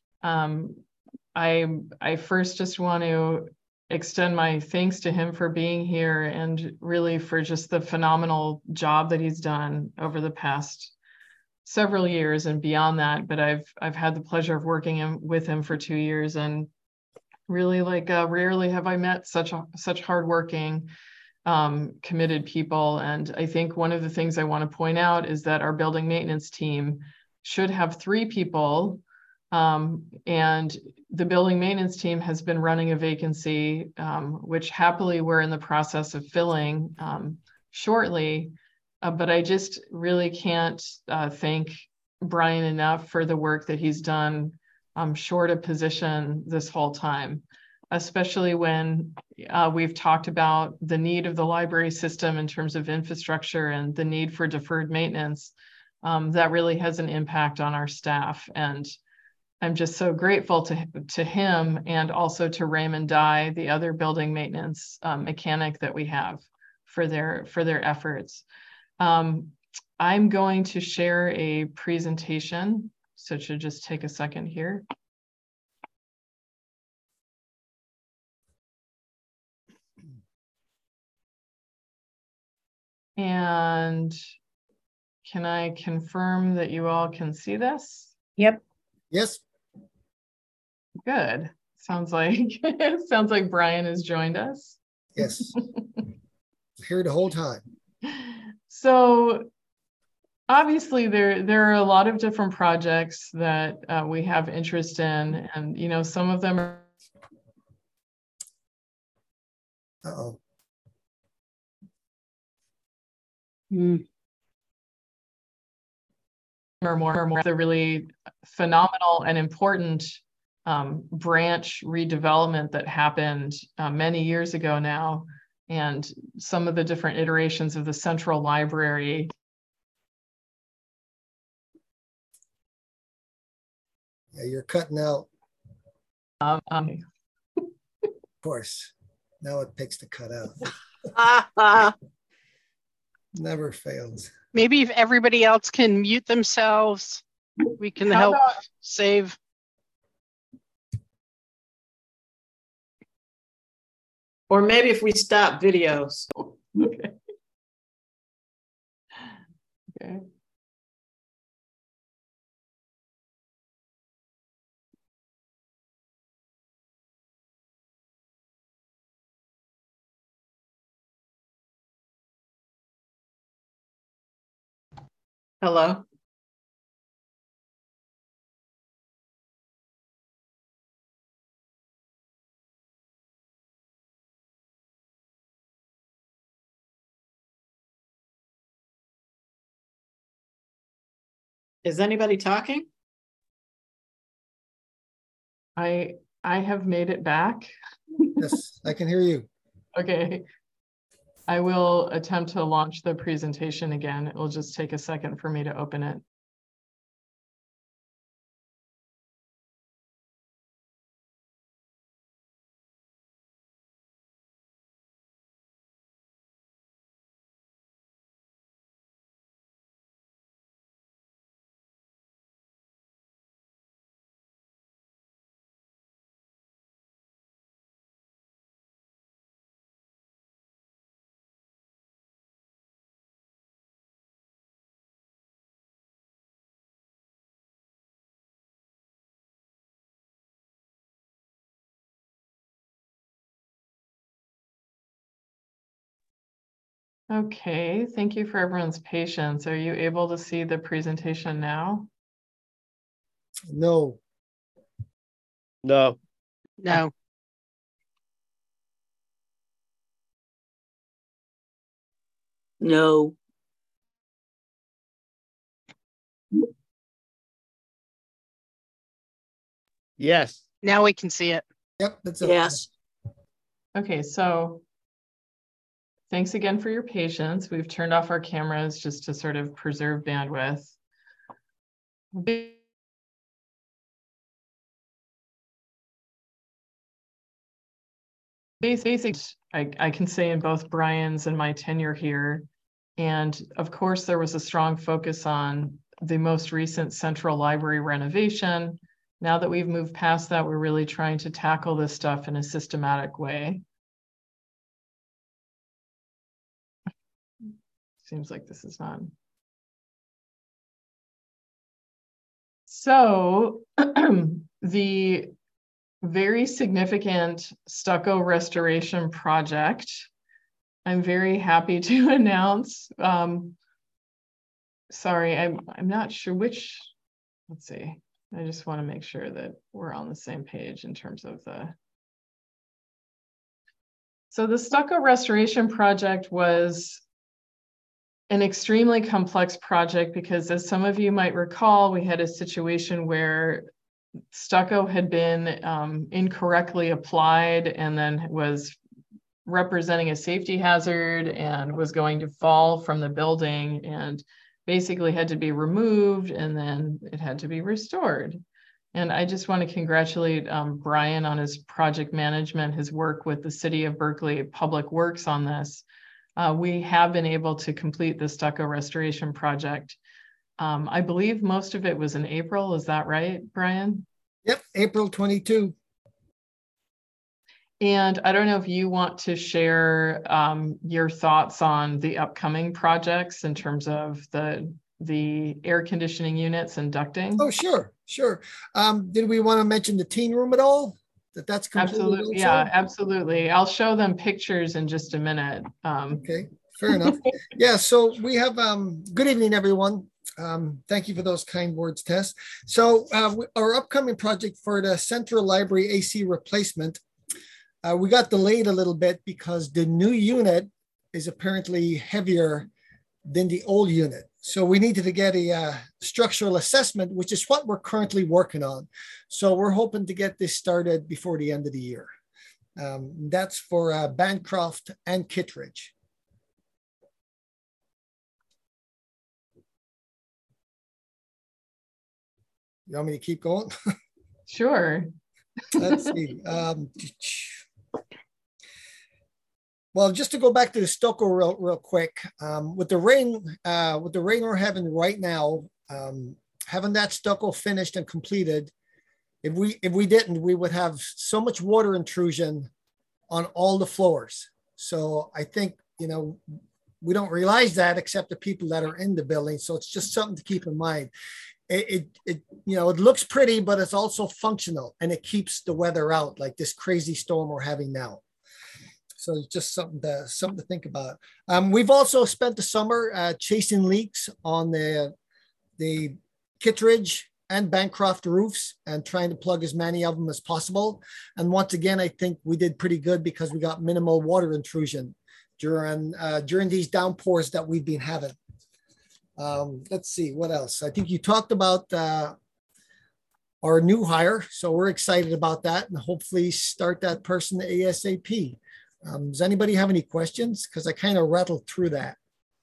I first just want to extend my thanks to him for being here and really for just the phenomenal job that he's done over the past several years and beyond that. But I've had the pleasure of working with him for 2 years, and really rarely have I met such hardworking, committed people. And I think one of the things I want to point out is that our building maintenance team should have 3 people. And the building maintenance team has been running a vacancy, which happily we're in the process of filling shortly. But I just really can't thank Brian enough for the work that he's done short of position this whole time, especially when we've talked about the need of the library system in terms of infrastructure and the need for deferred maintenance. That really has an impact on our staff. And I'm just so grateful to him, and also to Raymond Dye, the other building maintenance mechanic that we have, for their efforts. I'm going to share a presentation, so it should just take a second here. And can I confirm that you all can see this? Yep. Yes. Good. Sounds like Brian has joined us. Yes. Here the whole time. So obviously there are a lot of different projects that we have interest in, and some of them are are more the really phenomenal and important branch redevelopment that happened many years ago now, and some of the different iterations of the central library. Yeah, you're cutting out. Of course. Now it picks to cut out. Never fails. Maybe if everybody else can mute themselves, we can help save. Or maybe if we stop videos. Okay. Okay. Hello? Is anybody talking? I have made it back. Yes, I can hear you. Okay. I will attempt to launch the presentation again. It will just take a second for me to open it. Okay, thank you for everyone's patience. Are you able to see the presentation now? No. No. No. No. Yes. Now we can see it. Yep, that's it. Yes. Okay, so thanks again for your patience. We've turned off our cameras just to sort of preserve bandwidth. Basically, I can say in both Brian's and my tenure here, and of course there was a strong focus on the most recent central library renovation. Now that we've moved past that, we're really trying to tackle this stuff in a systematic way. Seems like this is not. So the very significant stucco restoration project, I'm very happy to announce. Sorry, I'm not sure which, let's see. I just want to make sure that we're on the same page in terms of the. So the stucco restoration project was an extremely complex project because, as some of you might recall, we had a situation where stucco had been incorrectly applied and then was representing a safety hazard and was going to fall from the building and basically had to be removed, and then it had to be restored. And I just want to congratulate Brian on his project management, his work with the City of Berkeley Public Works on this. We have been able to complete the stucco restoration project. I believe most of it was in April. Is that right, Brian? Yep, April 22. And I don't know if you want to share your thoughts on the upcoming projects in terms of the air conditioning units and ducting. Oh, sure. Did we want to mention the teen room at all? That's completely absolutely. also? Yeah, absolutely. I'll show them pictures in just a minute. Okay, fair enough. Yeah, so we have, good evening, everyone. Thank you for those kind words, Tess. So our upcoming project for the Central Library AC replacement, we got delayed a little bit because the new unit is apparently heavier than the old unit. So we needed to get a structural assessment, which is what we're currently working on. So we're hoping to get this started before the end of the year. That's for Bancroft and Kittredge. You want me to keep going? Sure. Let's see. Well, just to go back to the stucco real quick, with the rain we're having right now, having that stucco finished and completed, if we didn't, we would have so much water intrusion on all the floors. So I think, you know, we don't realize that except the people that are in the building. So it's just something to keep in mind. It you know, it looks pretty, but it's also functional and it keeps the weather out, like this crazy storm we're having now. So it's just something to think about. We've also spent the summer chasing leaks on the the Kittredge and Bancroft roofs and trying to plug as many of them as possible. And once again, I think we did pretty good because we got minimal water intrusion during these downpours that we've been having. Let's see, what else? I think you talked about our new hire. So we're excited about that and hopefully start that person ASAP. Does anybody have any questions? Because I kind of rattled through that.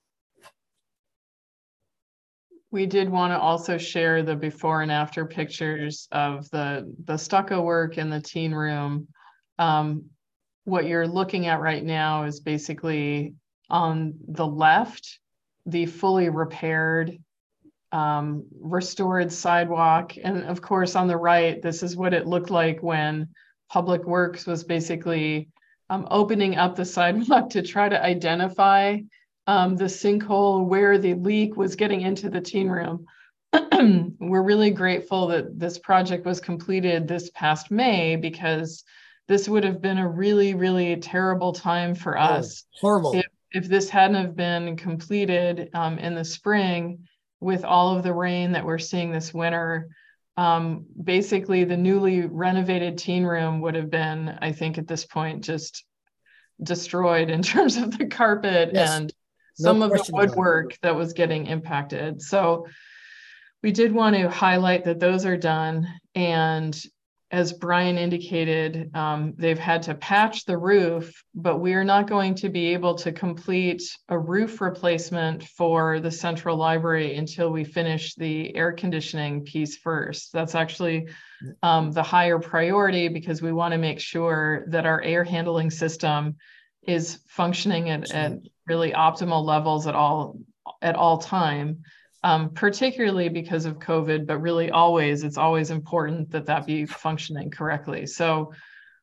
We did want to also share the before and after pictures of the stucco work in the teen room. What you're looking at right now is basically on the left, the fully repaired, restored sidewalk. And of course, on the right, this is what it looked like when Public Works was basically opening up the sidewalk to try to identify the sinkhole where the leak was getting into the teen room. We're really grateful that this project was completed this past May, because this would have been a really, really terrible time for us. Horrible. If this hadn't have been completed in the spring with all of the rain that we're seeing this winter. Basically the newly renovated teen room would have been, I think at this point, just destroyed in terms of the carpet and some of the woodwork that was getting impacted. So we did want to highlight that those are done. And as Brian indicated, they've had to patch the roof, but we are not going to be able to complete a roof replacement for the Central Library until we finish the air conditioning piece first. That's actually the higher priority, because we want to make sure that our air handling system is functioning at really optimal levels at all time. Particularly because of COVID, but really it's always important that that be functioning correctly. So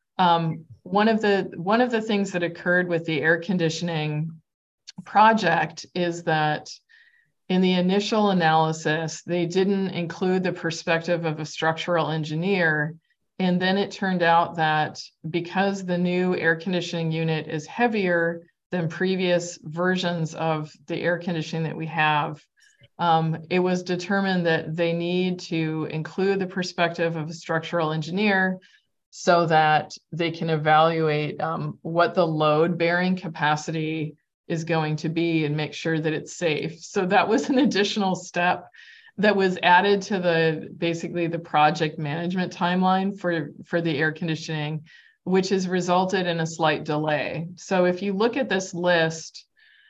one of the things that occurred with the air conditioning project is that in the initial analysis, they didn't include the perspective of a structural engineer. And then it turned out that because the new air conditioning unit is heavier than previous versions of the air conditioning that we have, it was determined that they need to include the perspective of a structural engineer so that they can evaluate what the load bearing capacity is going to be and make sure that it's safe. So that was an additional step that was added to basically the project management timeline for the air conditioning, which has resulted in a slight delay. So if you look at this list,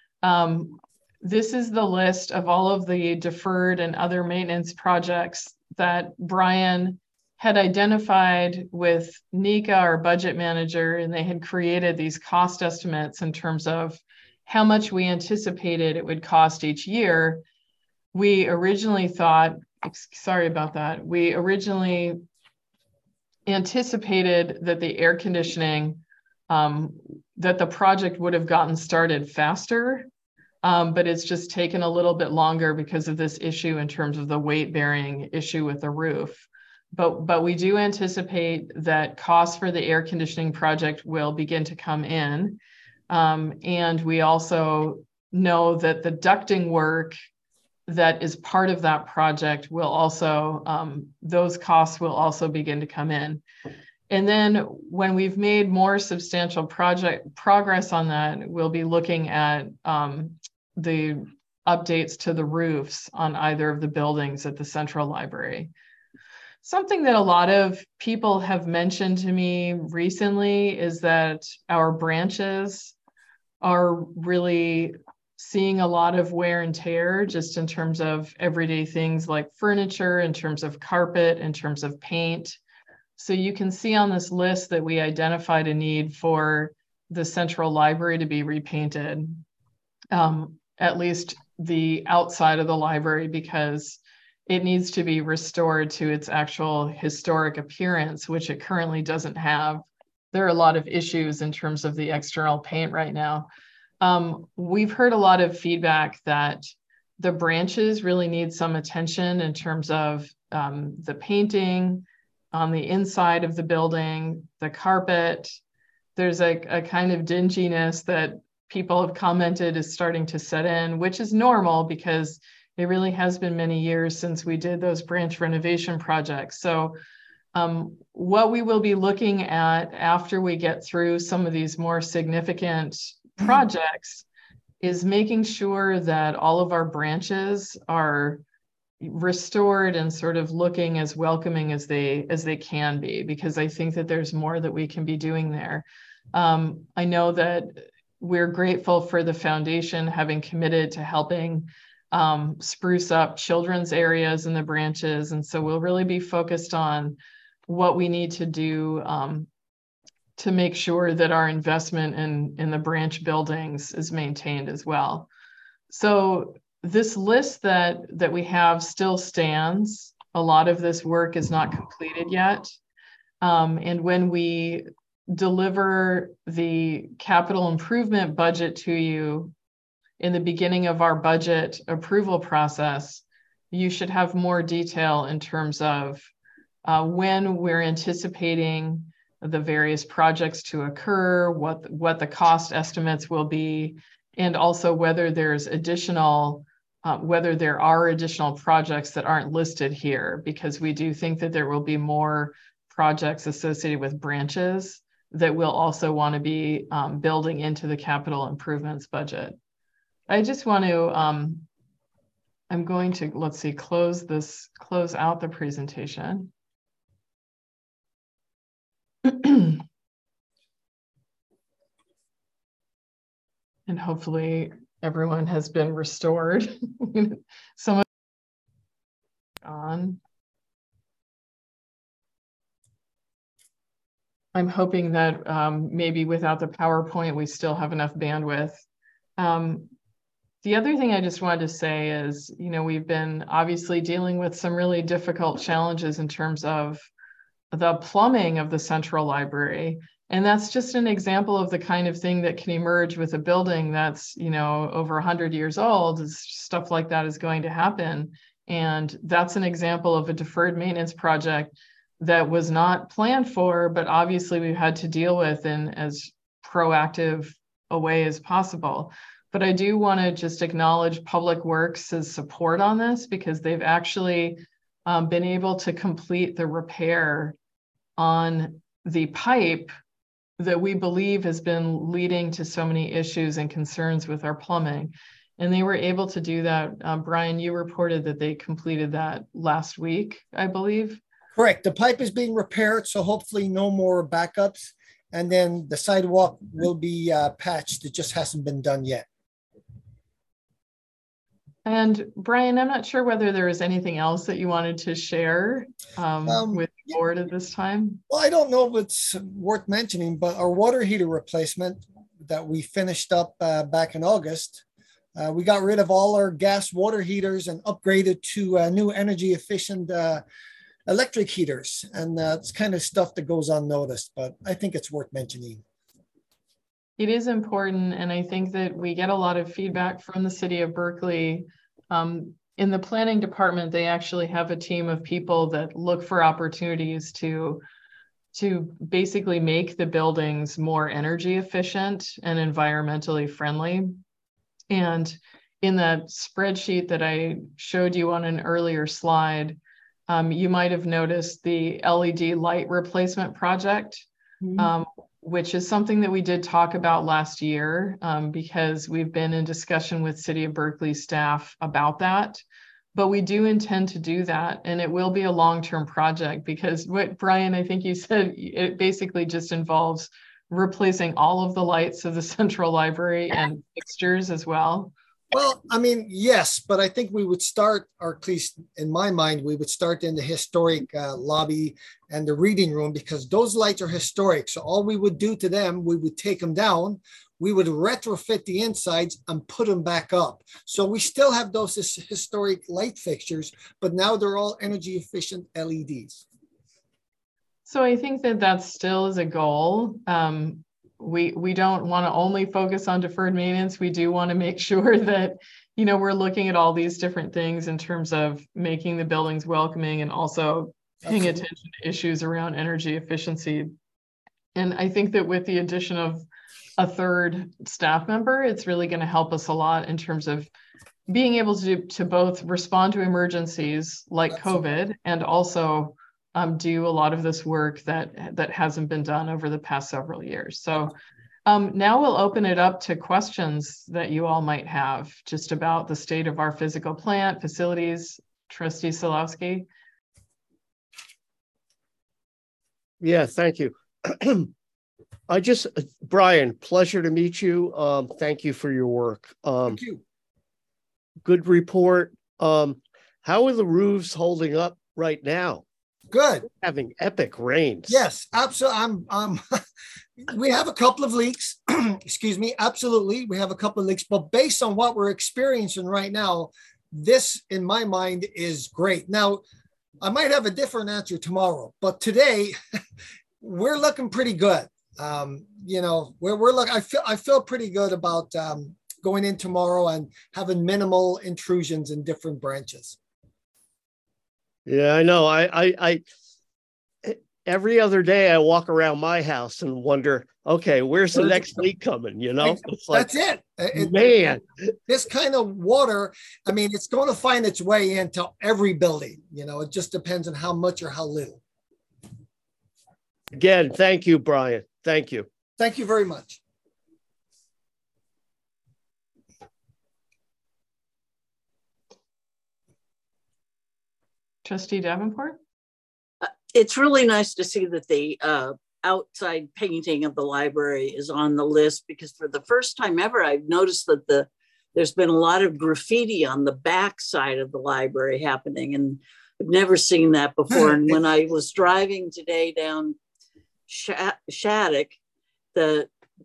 this is the list of all of the deferred and other maintenance projects that Brian had identified with Nika, our budget manager, and they had created these cost estimates in terms of how much we anticipated it would cost each year. We originally thought, sorry about that, we originally anticipated that the air conditioning, that the project would have gotten started faster. But it's just taken a little bit longer because of this issue in terms of the weight bearing issue with the roof. But we do anticipate that costs for the air conditioning project will begin to come in. And we also know that the ducting work that is part of that project will also, those costs will also begin to come in. And then when we've made more substantial progress on that, we'll be looking at the updates to the roofs on either of the buildings at the Central Library. Something that a lot of people have mentioned to me recently is that our branches are really seeing a lot of wear and tear, just in terms of everyday things like furniture, in terms of carpet, in terms of paint. So you can see on this list that we identified a need for the Central Library to be repainted. At least the outside of the library, because it needs to be restored to its actual historic appearance, which it currently doesn't have. There are a lot of issues in terms of the external paint right now. We've heard a lot of feedback that the branches really need some attention in terms of the painting on the inside of the building, the carpet. There's a kind of dinginess that people have commented is starting to set in, which is normal because it really has been many years since we did those branch renovation projects. So what we will be looking at after we get through some of these more significant projects is making sure that all of our branches are restored and sort of looking as welcoming as they can be, because I think that there's more that we can be doing there. I know that we're grateful for the foundation having committed to helping spruce up children's areas in the branches. And so we'll really be focused on what we need to do to make sure that our investment in the branch buildings is maintained as well. So this list that we have still stands. A lot of this work is not completed yet. And when we deliver the capital improvement budget to you in the beginning of our budget approval process, you should have more detail in terms of when we're anticipating the various projects to occur, what the cost estimates will be, and also whether there's whether there are additional projects that aren't listed here, because we do think that there will be more projects associated with branches that we'll also want to be building into the capital improvements budget. I just want to, I'm going to, let's see, close out the presentation. And hopefully everyone has been restored. Someone on. I'm hoping that maybe without the PowerPoint, we still have enough bandwidth. The other thing I just wanted to say is, we've been obviously dealing with some really difficult challenges in terms of the plumbing of the Central Library. And that's just an example of the kind of thing that can emerge with a building that's, over 100 years old. Stuff like that is going to happen. And that's an example of a deferred maintenance project that was not planned for, but obviously we've had to deal with in as proactive a way as possible. But I do want to just acknowledge Public Works' support on this, because they've actually been able to complete the repair on the pipe that we believe has been leading to so many issues and concerns with our plumbing. And they were able to do that. Brian, you reported that they completed that last week, I believe. Correct. The pipe is being repaired, so hopefully no more backups. And then the sidewalk will be patched. It just hasn't been done yet. And Brian, I'm not sure whether there was anything else that you wanted to share with the board at this time. Well, I don't know if it's worth mentioning, but our water heater replacement that we finished up back in August, we got rid of all our gas water heaters and upgraded to new energy efficient electric heaters. And it's kind of stuff that goes unnoticed, but I think it's worth mentioning. It is important, and I think that we get a lot of feedback from the city of Berkeley. In the planning department, they actually have a team of people that look for opportunities to basically make the buildings more energy efficient and environmentally friendly. And in that spreadsheet that I showed you on an earlier slide, you might have noticed the LED light replacement project. Which is something that we did talk about last year, because we've been in discussion with City of Berkeley staff about that. But we do intend to do that, and it will be a long-term project, because what Brian, I think you said, it basically just involves replacing all of the lights of the Central Library and fixtures as well. Well, I mean, yes, but I think we would start, or at least in my mind, we would start in the historic lobby and the reading room, because those lights are historic. So all we would do to them, we would take them down, we would retrofit the insides and put them back up. So we still have those historic light fixtures, but now they're all energy efficient LEDs. So I think that still is a goal. We don't want to only focus on deferred maintenance. We do want to make sure that, we're looking at all these different things in terms of making the buildings welcoming and also paying attention to issues around energy efficiency. And I think that with the addition of a third staff member, it's really going to help us a lot in terms of being able to both respond to emergencies like COVID and also do a lot of this work that hasn't been done over the past several years. So now we'll open it up to questions that you all might have just about the state of our physical plant, facilities. Trustee Solowski. Yeah, thank you. Brian, pleasure to meet you. Thank you for your work. Thank you. Good report. How are the roofs holding up right now? Good. Having epic rains. Yes, absolutely. We have a couple of leaks. Excuse me. Absolutely. We have a couple of leaks, but based on what we're experiencing right now, this, in my mind, is great. Now, I might have a different answer tomorrow, but today we're looking pretty good. You know, we're looking. I feel pretty good about going in tomorrow and having minimal intrusions in different branches. Yeah, I know. I every other day I walk around my house and wonder, okay, where's the next leak coming? You know, it's like, that's it. Man, this kind of water, I mean, it's going to find its way into every building. You know, it just depends on how much or how little. Again, thank you, Brian. Thank you. Thank you very much. Trustee Davenport? It's really nice to see that the outside painting of the library is on the list, because for the first time ever, I've noticed that there's been a lot of graffiti on the back side of the library happening, and I've never seen that before. And when I was driving today down Shattuck, the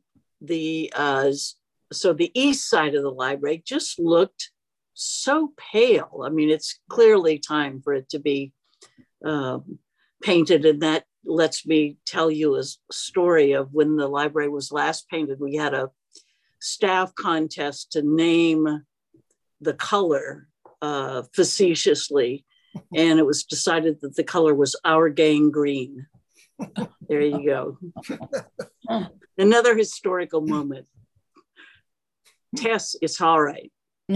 east side of the library just looked so pale. I mean, it's clearly time for it to be painted, and that lets me tell you a story of when the library was last painted. We had a staff contest to name the color facetiously, and it was decided that the color was Our Gang Green. There you go. Another historical moment. Tess, it's all right.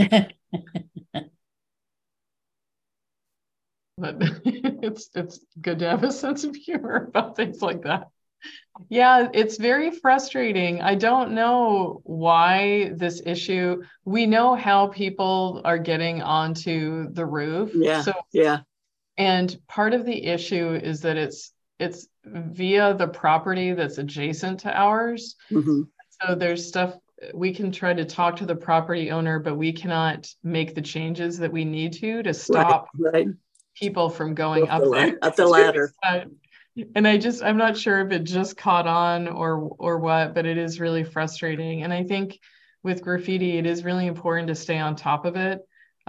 But it's good to have a sense of humor about things like that. Yeah, it's very frustrating. I don't know why this issue, we know how people are getting onto the roof. Yeah. So, yeah. And part of the issue is that it's via the property that's adjacent to ours. Mm-hmm. So there's stuff we can try to talk to the property owner, but we cannot make the changes that we need to stop people from going up the ladder. And I'm not sure if it just caught on or what, but it is really frustrating. And I think with graffiti, it is really important to stay on top of it.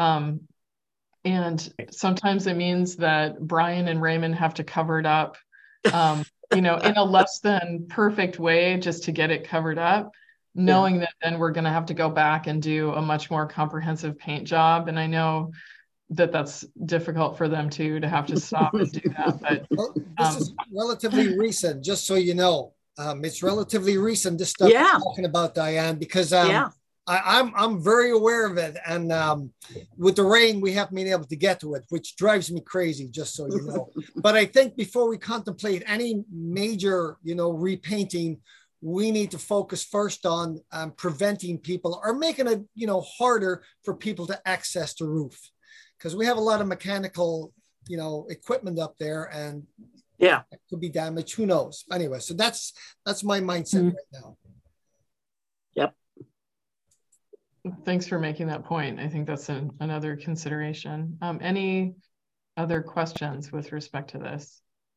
And sometimes it means that Brian and Raymond have to cover it up, in a less than perfect way just to get it covered up, knowing that then we're going to have to go back and do a much more comprehensive paint job. And I know that that's difficult for them to have to stop and do that. But this is relatively recent, just so you know. It's relatively recent, this stuff you're talking about, Diane, because I'm very aware of it. And with the rain, we haven't been able to get to it, which drives me crazy, just so you know. But I think before we contemplate any major, repainting, we need to focus first on preventing people or making it, harder for people to access the roof. Because we have a lot of mechanical, equipment up there, and it could be damaged. Who knows? Anyway, so that's my mindset right now. Yep. Thanks for making that point. I think that's another consideration. Any other questions with respect to this?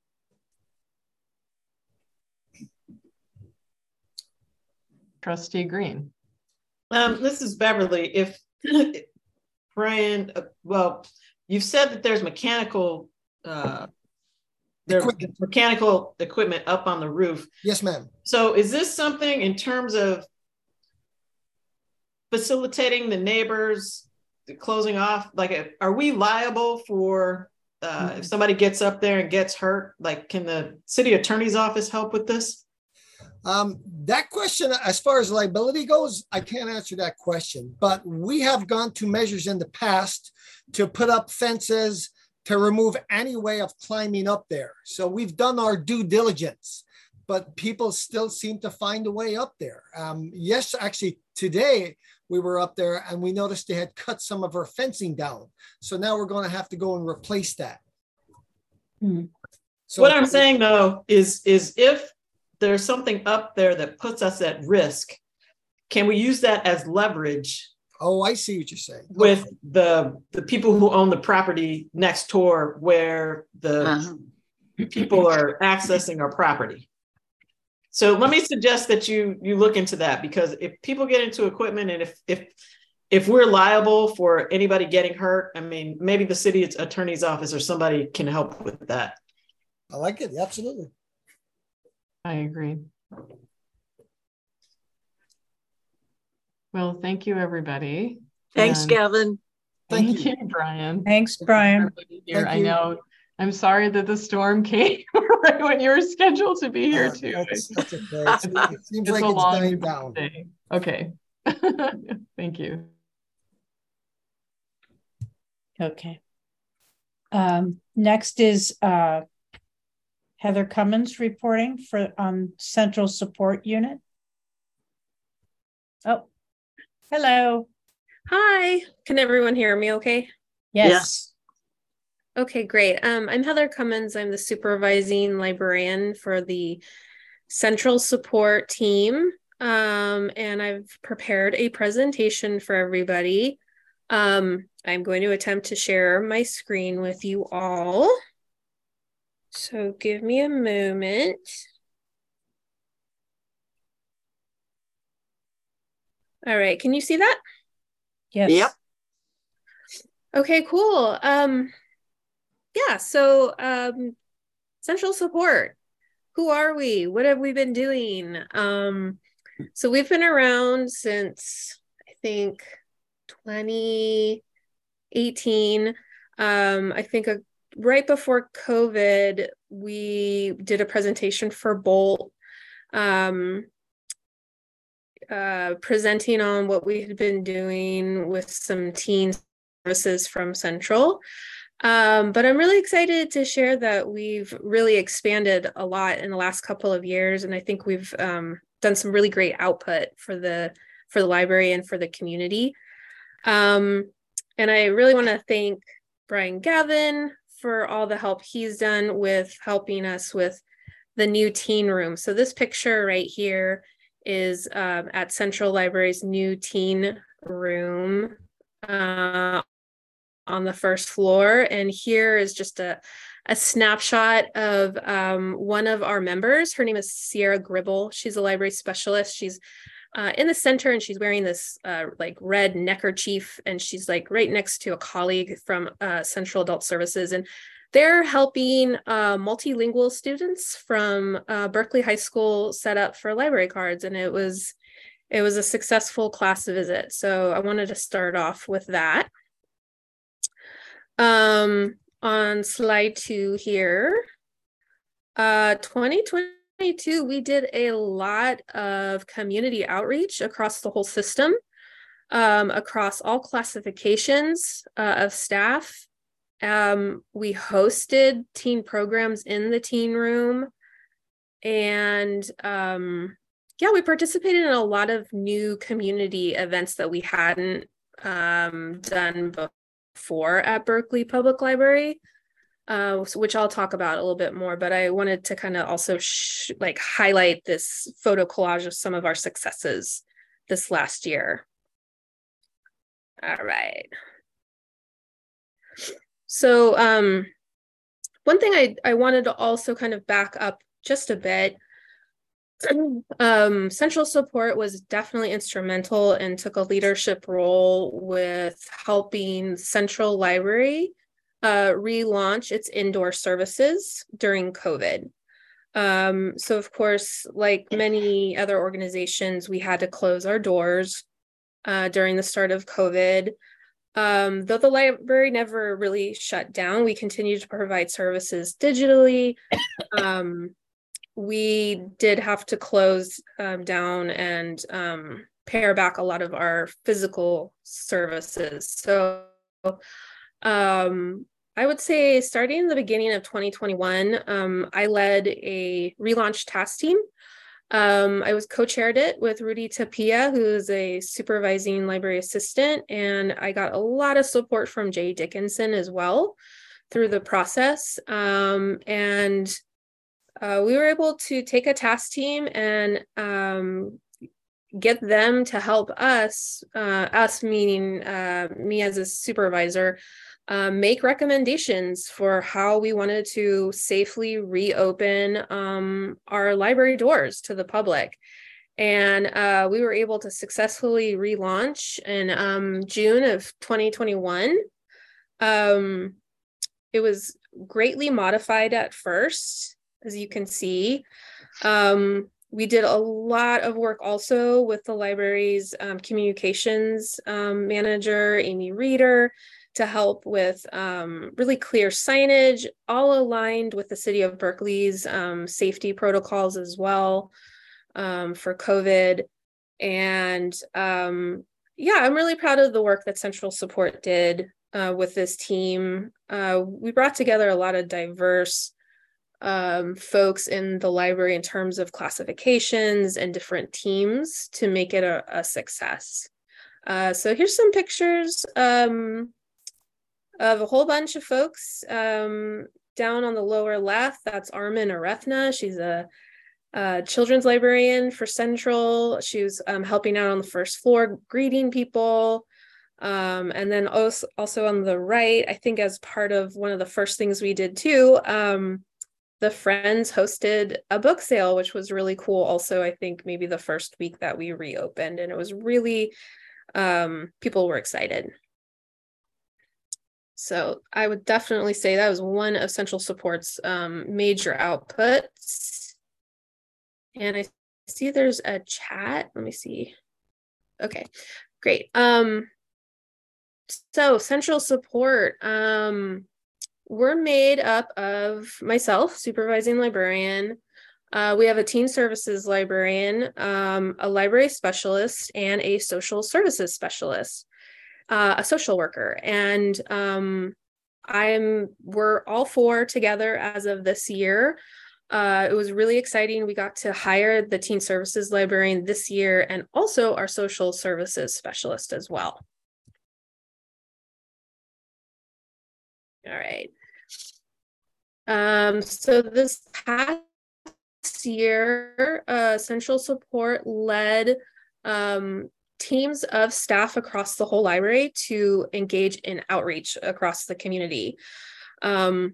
Trustee Green. This is Beverly. If Brian, well, you've said that there's mechanical equipment up on the roof. Yes, ma'am. So is this something in terms of facilitating the neighbors, closing off? Like, are we liable for if somebody gets up there and gets hurt? Like, can the city attorney's office help with this? That question, as far as liability goes, I can't answer that question, but we have gone to measures in the past to put up fences to remove any way of climbing up there. So we've done our due diligence, but people still seem to find a way up there. Yes, actually today we were up there and we noticed they had cut some of our fencing down. So now we're going to have to go and replace that. So what I'm saying though is if there's something up there that puts us at risk, can we use that as leverage? Oh, I see what you're saying. With the people who own the property next door where the people are accessing our property. So let me suggest that you look into that, because if people get into equipment and if we're liable for anybody getting hurt, I mean, maybe the city attorney's office or somebody can help with that. I like it. Absolutely. I agree. Well, thank you, everybody. Thanks, And Gavin. thank you, Brian. Thanks, Brian. Thank I you. know. I'm sorry that the storm came right when you were scheduled to be here too. That's okay. It seems like a it's long dying down. day. Okay. Thank you. Okay. Next is Heather Cummins reporting on Central Support Unit. Oh, hello. Hi, can everyone hear me okay? Yes. Okay, great. I'm Heather Cummins. I'm the supervising librarian for the Central Support team. And I've prepared a presentation for everybody. I'm going to attempt to share my screen with you all. So give me a moment. All right, can you see that? Yes. Yep. Okay, cool. Yeah, so Central Support. Who are we? What have we been doing? So we've been around since, I think, 2018. I think right before COVID, we did a presentation for Bolt, presenting on what we had been doing with some teen services from Central. But I'm really excited to share that we've really expanded a lot in the last couple of years. And I think we've done some really great output for the library and for the community. And I really want to thank Brian Gavin for all the help he's done with helping us with the new teen room. So this picture right here is at Central Library's new teen room on the first floor. And here is just a snapshot of one of our members. Her name is Sierra Gribble. She's a library specialist. She's in the center and she's wearing this like red neckerchief, and she's like right next to a colleague from Central Adult Services. And they're helping multilingual students from Berkeley High School set up for library cards. And it was a successful class visit. So I wanted to start off with that. On slide 2 here, 2022, we did a lot of community outreach across the whole system, across all classifications of staff. We hosted teen programs in the teen room, and yeah, we participated in a lot of new community events that we hadn't done before at Berkeley Public Library, which I'll talk about a little bit more, but I wanted to kind of also highlight this photo collage of some of our successes this last year. All right. So one thing I wanted to also kind of back up just a bit. Central Support was definitely instrumental and took a leadership role with helping Central Library relaunch its indoor services during COVID. So of course, like many other organizations, we had to close our doors during the start of COVID. Though the library never really shut down, we continued to provide services digitally. we did have to close down and pare back a lot of our physical services. So I would say starting in the beginning of 2021, I led a relaunch task team. I was co-chaired it with Rudy Tapia, who is a supervising library assistant, and I got a lot of support from Jay Dickinson as well through the process. And we were able to take a task team and get them to help us, meaning me as a supervisor, make recommendations for how we wanted to safely reopen our library doors to the public. And we were able to successfully relaunch in June of 2021. It was greatly modified at first, as you can see. We did a lot of work also with the library's communications manager, Amy Reeder, to help with really clear signage, all aligned with the City of Berkeley's safety protocols as well for COVID. And yeah, I'm really proud of the work that Central Support did with this team. We brought together a lot of diverse folks in the library in terms of classifications and different teams to make it a success. So here's some pictures of a whole bunch of folks. Down on the lower left, that's Armin Arefna. She's a children's librarian for Central. She was helping out on the first floor, greeting people. And then also on the right, I think as part of one of the first things we did too, the Friends hosted a book sale, which was really cool. Also, I think maybe the first week that we reopened, and it was really, people were excited. So I would definitely say that was one of Central Support's major outputs. And I see there's a chat. Let me see. Okay, great. So Central Support, we're made up of myself, supervising librarian. We have a teen services librarian, a library specialist, and a social services specialist, a social worker. And we're all four together as of this year. It was really exciting. We got to hire the teen services librarian this year and also our social services specialist as well. All right. So this past year, Central Support led teams of staff across the whole library to engage in outreach across the community. I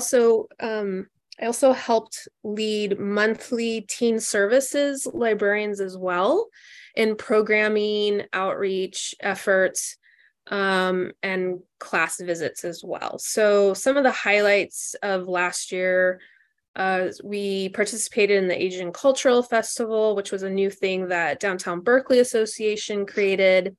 also helped lead monthly teen services librarians as well in programming, outreach efforts, and class visits as well. So some of the highlights of last year, we participated in the Asian Cultural Festival, which was a new thing that Downtown Berkeley Association created.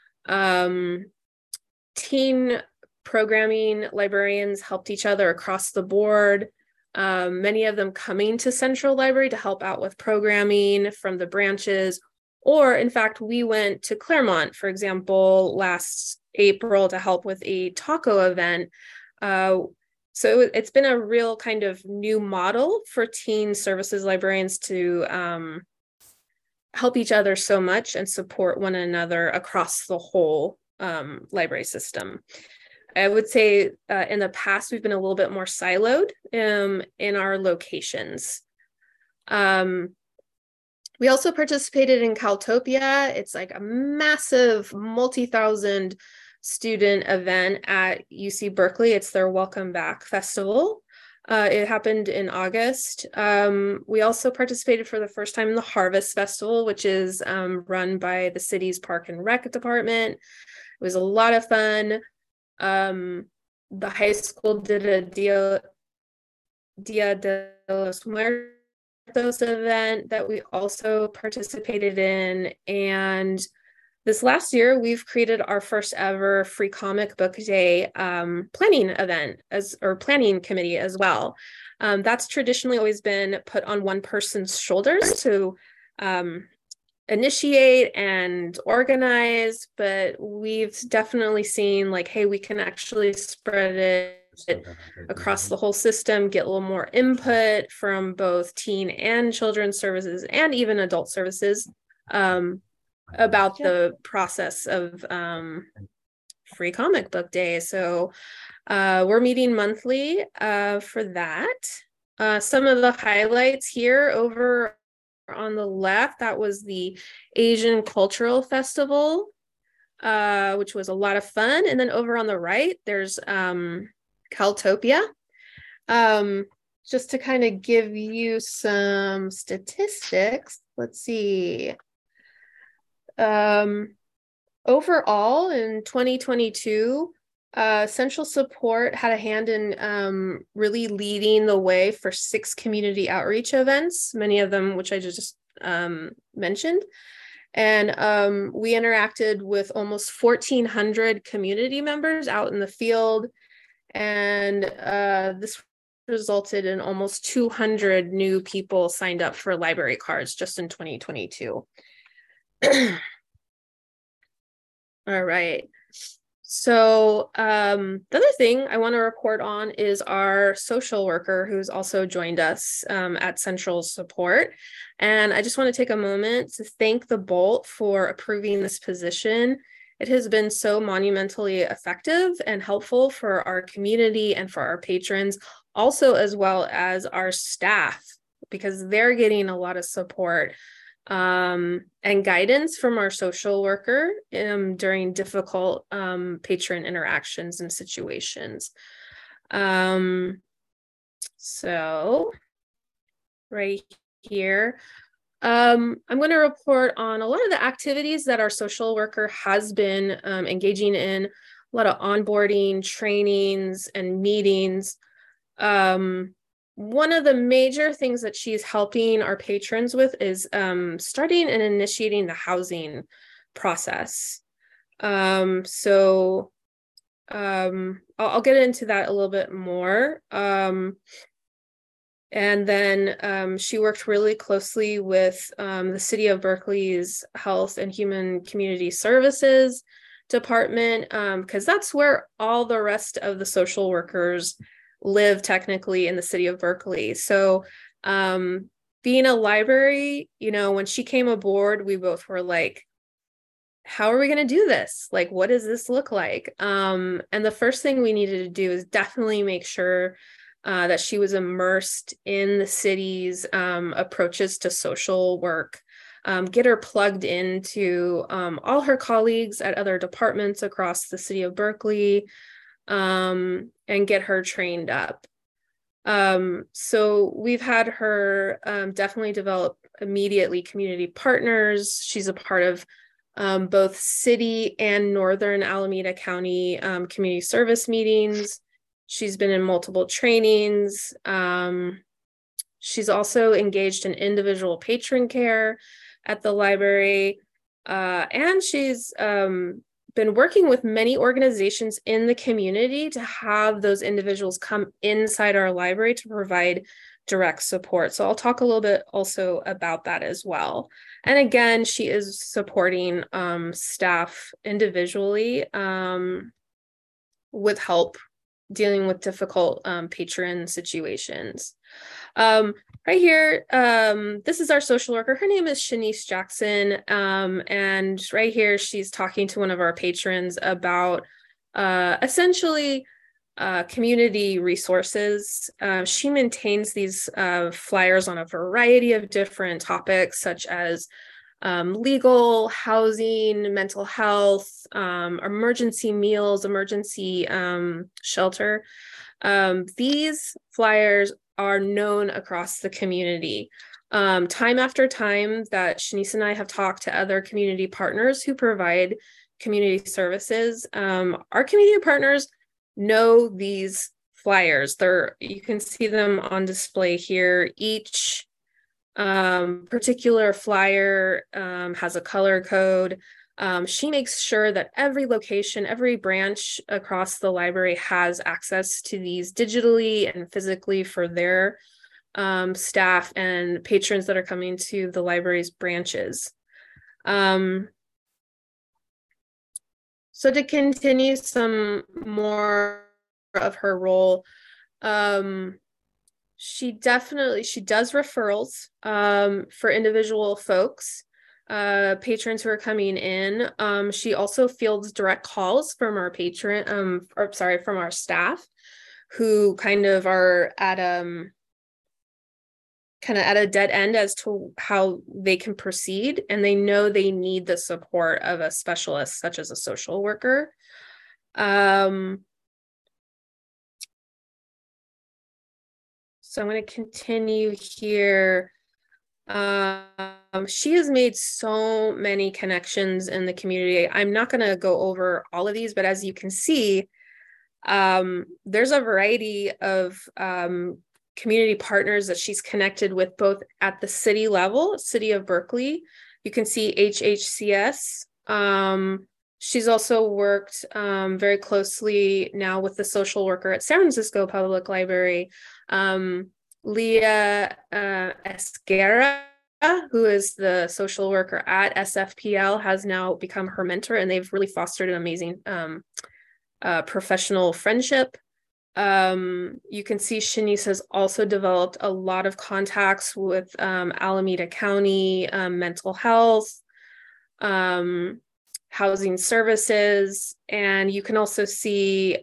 Teen programming librarians helped each other across the board. Many of them coming to Central Library to help out with programming from the branches. Or in fact, we went to Claremont, for example, last April to help with a taco event. So it's been a real kind of new model for teen services librarians to help each other so much and support one another across the whole library system. I would say in the past, we've been a little bit more siloed in our locations. We also participated in Caltopia. It's like a massive multi-thousand student event at UC Berkeley. It's their Welcome Back Festival. It happened in August. We also participated for the first time in the Harvest Festival, which is run by the city's Park and Rec department. It was a lot of fun. The high school did a Dia de los Muertos event that we also participated in, and This last year, we've created our first ever free comic book day planning event planning committee as well. That's traditionally always been put on one person's shoulders to initiate and organize, but we've definitely seen like, hey, we can actually spread it across the whole system, get a little more input from both teen and children's services and even adult services about the process of free comic book day. So we're meeting monthly for that. Some of the highlights here over on the left, that was the Asian Cultural Festival, which was a lot of fun. And then over on the right, there's Caltopia. Just to kind of give you some statistics, let's see. Overall in 2022, Central Support had a hand in really leading the way for 6 community outreach events, many of them which I just mentioned. And we interacted with almost 1,400 community members out in the field. And this resulted in almost 200 new people signed up for library cards just in 2022. All right. So the other thing I want to report on is our social worker who's also joined us at Central Support. And I just want to take a moment to thank the Bolt for approving this position. It has been so monumentally effective and helpful for our community and for our patrons, also as well as our staff, because they're getting a lot of support and guidance from our social worker during difficult patron interactions and situations. So right here, I'm going to report on a lot of the activities that our social worker has been engaging in, a lot of onboarding, trainings, and meetings. One of the major things that she's helping our patrons with is starting and initiating the housing process. I'll get into that a little bit more. And then she worked really closely with the City of Berkeley's Health and Human Community Services Department, because that's where all the rest of the social workers live technically in the City of Berkeley. So being a library, you know, when she came aboard, we both were like, how are we going to do this? Like, what does this look like? And the first thing we needed to do is definitely make sure that she was immersed in the city's approaches to social work, get her plugged into all her colleagues at other departments across the City of Berkeley, and get her trained up. So we've had her definitely develop immediately community partners. She's a part of both city and Northern Alameda County community service meetings. She's been in multiple trainings. She's also engaged in individual patron care at the library. And she's been working with many organizations in the community to have those individuals come inside our library to provide direct support. So I'll talk a little bit also about that as well. And again, she is supporting staff individually with help dealing with difficult patron situations. Right here, this is our social worker. Her name is Shanice Jackson. And right here, she's talking to one of our patrons about essentially community resources. She maintains these flyers on a variety of different topics, such as legal, housing, mental health, emergency meals, emergency shelter. These flyers are known across the community. Time after time that Shanice and I have talked to other community partners who provide community services, our community partners know these flyers. You can see them on display here. Each particular flyer has a color code. She makes sure that every location, every branch across the library has access to these digitally and physically for their staff and patrons that are coming to the library's branches. So to continue some more of her role, she does referrals for individual folks, patrons who are coming in. She also fields direct calls from our from our staff, who kind of are at a dead end as to how they can proceed, and they know they need the support of a specialist such as a social worker. So I'm going to continue here. She has made so many connections in the community. I'm not going to go over all of these, but as you can see, there's a variety of community partners that she's connected with, both at the city level, City of Berkeley. You can see HHCS. She's also worked very closely now with the social worker at San Francisco Public Library, Leah Esguerra, who is the social worker at SFPL, has now become her mentor, and they've really fostered an amazing professional friendship. You can see Shanice has also developed a lot of contacts with Alameda County mental health, housing services, and you can also see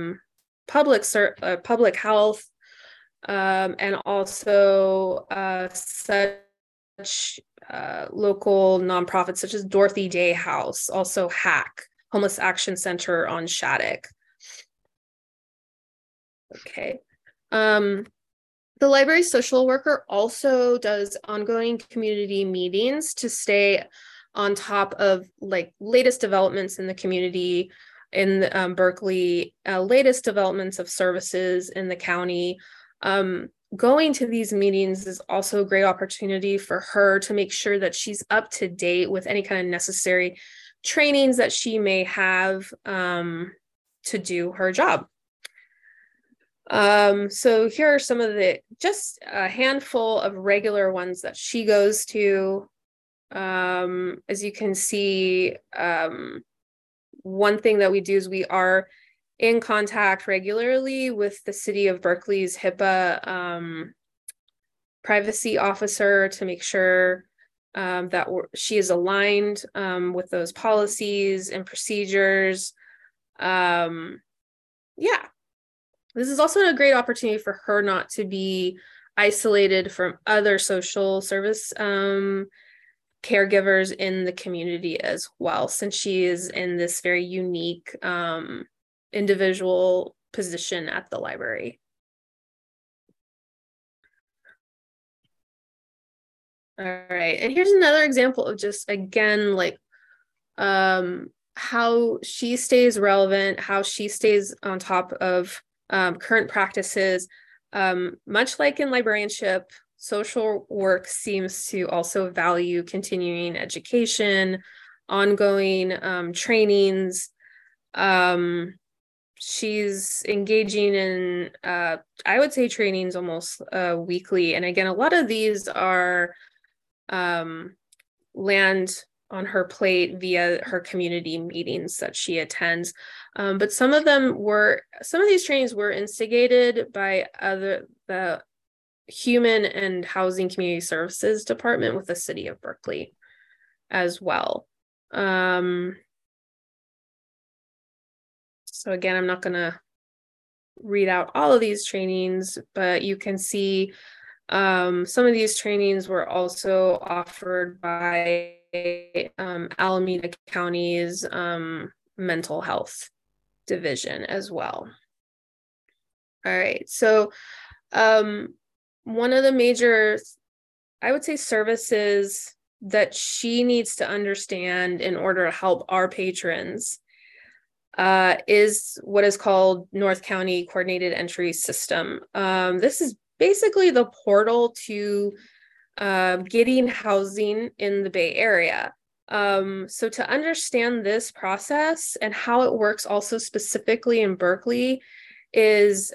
public health, and also such local nonprofits such as Dorothy Day House, also HAC, Homeless Action Center on Shattuck. Okay. The library social worker also does ongoing community meetings to stay on top of latest developments in the community in Berkeley, latest developments of services in the county. Going to these meetings is also a great opportunity for her to make sure that she's up to date with any kind of necessary trainings that she may have to do her job. So here are some of just a handful of regular ones that she goes to. As you can see, one thing that we do is we are in contact regularly with the City of Berkeley's HIPAA privacy officer to make sure that she is aligned with those policies and procedures. Yeah. This is also a great opportunity for her not to be isolated from other social service caregivers in the community as well, since she is in this very unique individual position at the library. All right, and here's another example of just, again, how she stays relevant, how she stays on top of current practices. Much like in librarianship, social work seems to also value continuing education, ongoing trainings. She's engaging in, I would say, trainings almost weekly. And again, a lot of these are land on her plate via her community meetings that she attends. But some of these trainings were instigated by the Human and Housing Community Services Department with the City of Berkeley as well. So again, I'm not going to read out all of these trainings, but you can see some of these trainings were also offered by Alameda County's mental health division as well. All right, so one of the major, I would say, services that she needs to understand in order to help our patrons is what is called North County Coordinated Entry System. This is basically the portal to getting housing in the Bay Area. So to understand this process and how it works also specifically in Berkeley is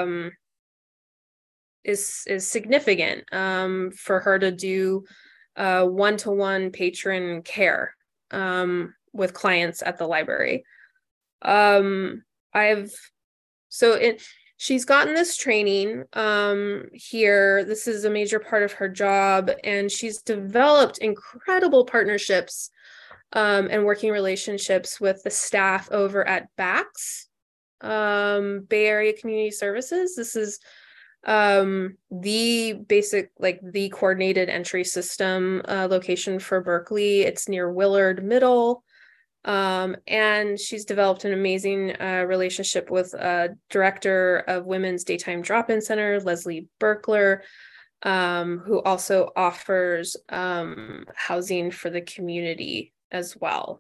significant for her to do one-to-one patron care with clients at the library. She's gotten this training here. This is a major part of her job, and she's developed incredible partnerships and working relationships with the staff over at BACS, Bay Area Community Services. This is the basic, like the coordinated entry system location for Berkeley. It's near Willard Middle. And she's developed an amazing relationship with director of Women's Daytime Drop-In Center, Leslie Berkler, who also offers housing for the community as well.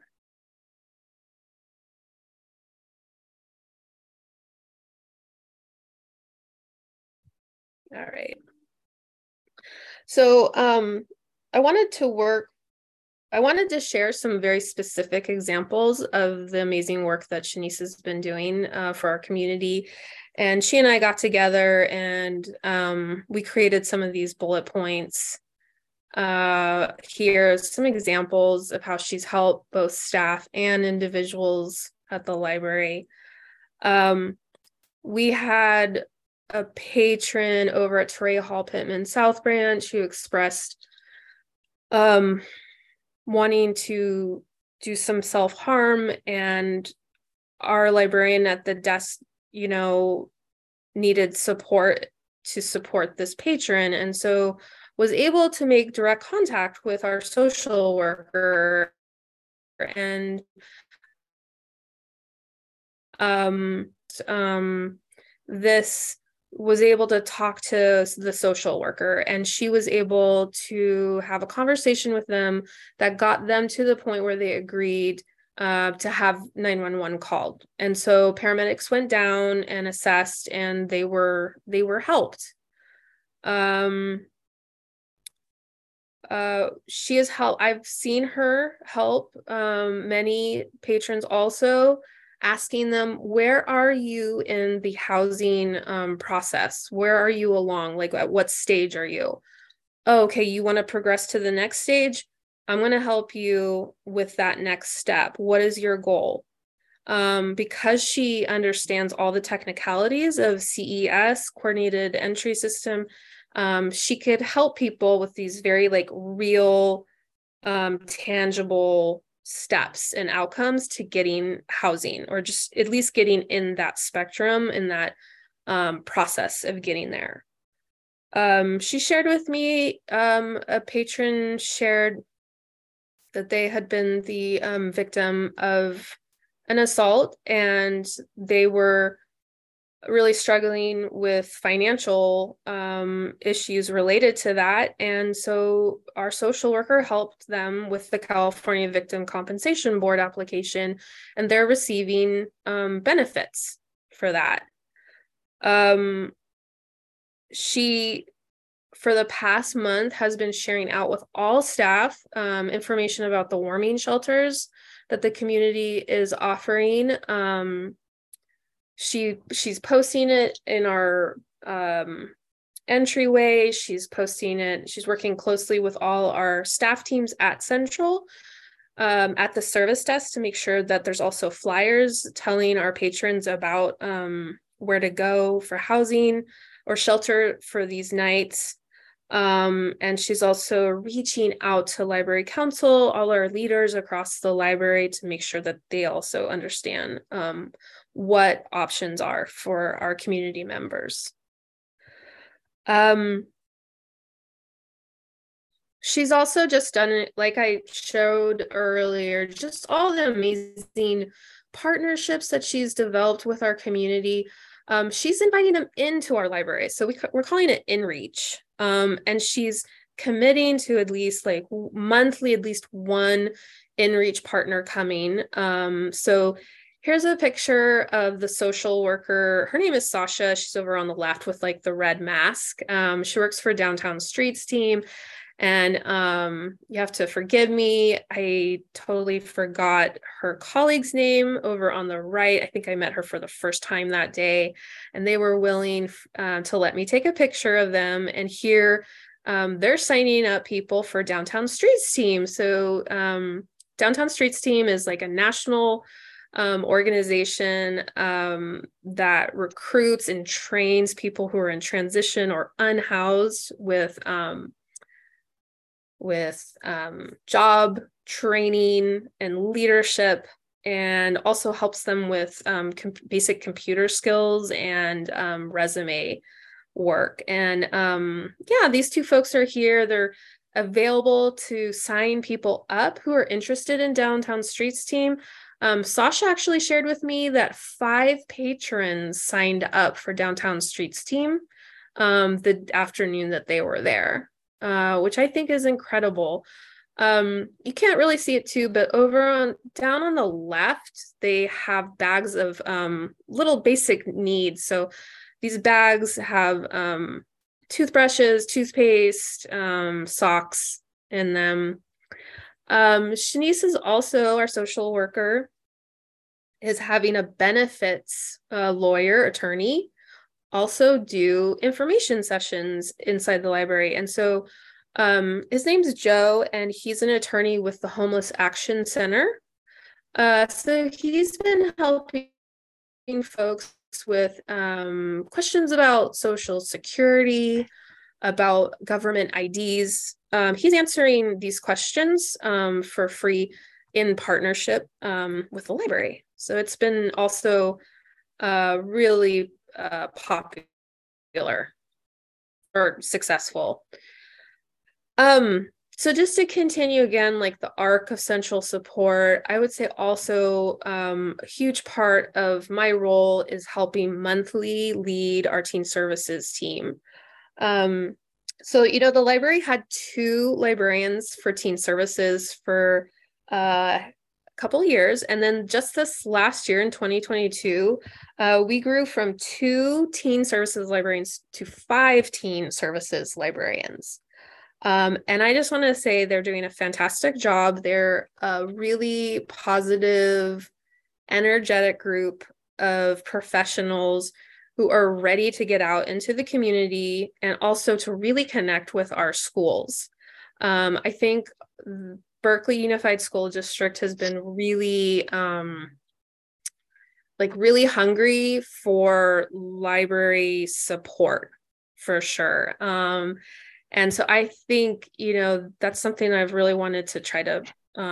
All right. So I wanted to share some very specific examples of the amazing work that Shanice has been doing for our community. And she and I got together and we created some of these bullet points. Here's some examples of how she's helped both staff and individuals at the library. We had a patron over at Torrey Hall Pittman South Branch who expressed wanting to do some self-harm, and our librarian at the desk, needed support to support this patron, and so was able to make direct contact with our social worker, and this was able to talk to the social worker, and she was able to have a conversation with them that got them to the point where they agreed to have 911 called. And so paramedics went down and assessed, and they were helped. She has helped. I've seen her help many patrons also, asking them, where are you in the housing process? Where are you along? Like, at what stage are you? Oh, okay, you want to progress to the next stage? I'm going to help you with that next step. What is your goal? Because she understands all the technicalities of CES, coordinated entry system, she could help people with these very real, tangible steps and outcomes to getting housing, or just at least getting in that spectrum, in that process of getting there. She shared with me, a patron shared that they had been the victim of an assault, and they were really struggling with financial issues related to that. And so our social worker helped them with the California Victim Compensation Board application, and they're receiving benefits for that. She, for the past month, has been sharing out with all staff information about the warming shelters that the community is offering. She's posting it in our entryway. She's posting it. She's working closely with all our staff teams at Central, at the service desk, to make sure that there's also flyers telling our patrons about where to go for housing or shelter for these nights. And she's also reaching out to library council, all our leaders across the library, to make sure that they also understand what options are for our community members. She's also just done it, like I showed earlier, just all the amazing partnerships that she's developed with our community. She's inviting them into our library. So we're calling it InReach. And she's committing to at least monthly, at least one InReach partner coming. So here's a picture of the social worker. Her name is Sasha. She's over on the left with the red mask. She works for Downtown Streets team. And you have to forgive me. I totally forgot her colleague's name over on the right. I think I met her for the first time that day, and they were willing to let me take a picture of them. And here they're signing up people for Downtown Streets Team. So Downtown Streets Team is like a national organization that recruits and trains people who are in transition or unhoused with job training and leadership, and also helps them with basic computer skills and resume work. And yeah, these two folks are here. They're available to sign people up who are interested in Downtown Streets Team. Sasha actually shared with me that 5 patrons signed up for Downtown Streets Team the afternoon that they were there, which I think is incredible. You can't really see it too, but down on the left, they have bags of little basic needs. So these bags have toothbrushes, toothpaste, socks in them. Shanice is also our social worker, is having a benefits lawyer, attorney, also do information sessions inside the library. And so his name's Joe, and he's an attorney with the Homeless Action Center. So he's been helping folks with questions about Social Security, about government IDs. He's answering these questions for free in partnership with the library. So it's been also really popular or successful. So just to continue again, like the arc of central support, I would say also a huge part of my role is helping monthly lead our teen services team. So, the library had 2 librarians for teen services for a couple of years. And then just this last year in 2022, we grew from 2 teen services librarians to 5 teen services librarians. And I just want to say they're doing a fantastic job. They're a really positive, energetic group of professionals who are ready to get out into the community and also to really connect with our schools. I think Berkeley Unified School District has been really, really hungry for library support, for sure. And so I think, that's something I've really wanted to try to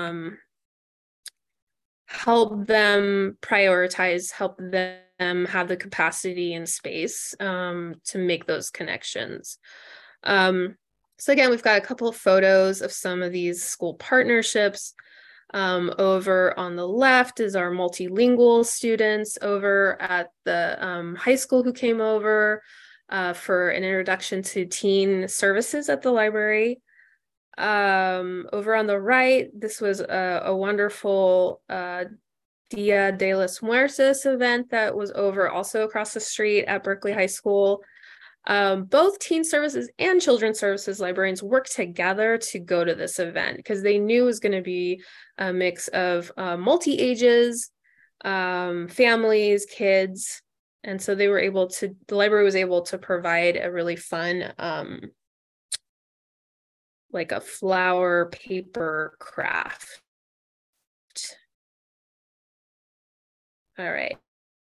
help them prioritize, help them have the capacity and space to make those connections. So again, we've got a couple of photos of some of these school partnerships. Over on the left is our multilingual students over at the high school who came over for an introduction to teen services at the library. Over on the right, this was a wonderful Dia de los Muertos event that was over also across the street at Berkeley High School. Both teen services and children's services librarians worked together to go to this event because they knew it was going to be a mix of multi-ages, families, kids. And so the library was able to provide a really fun, like a flower paper craft. All right.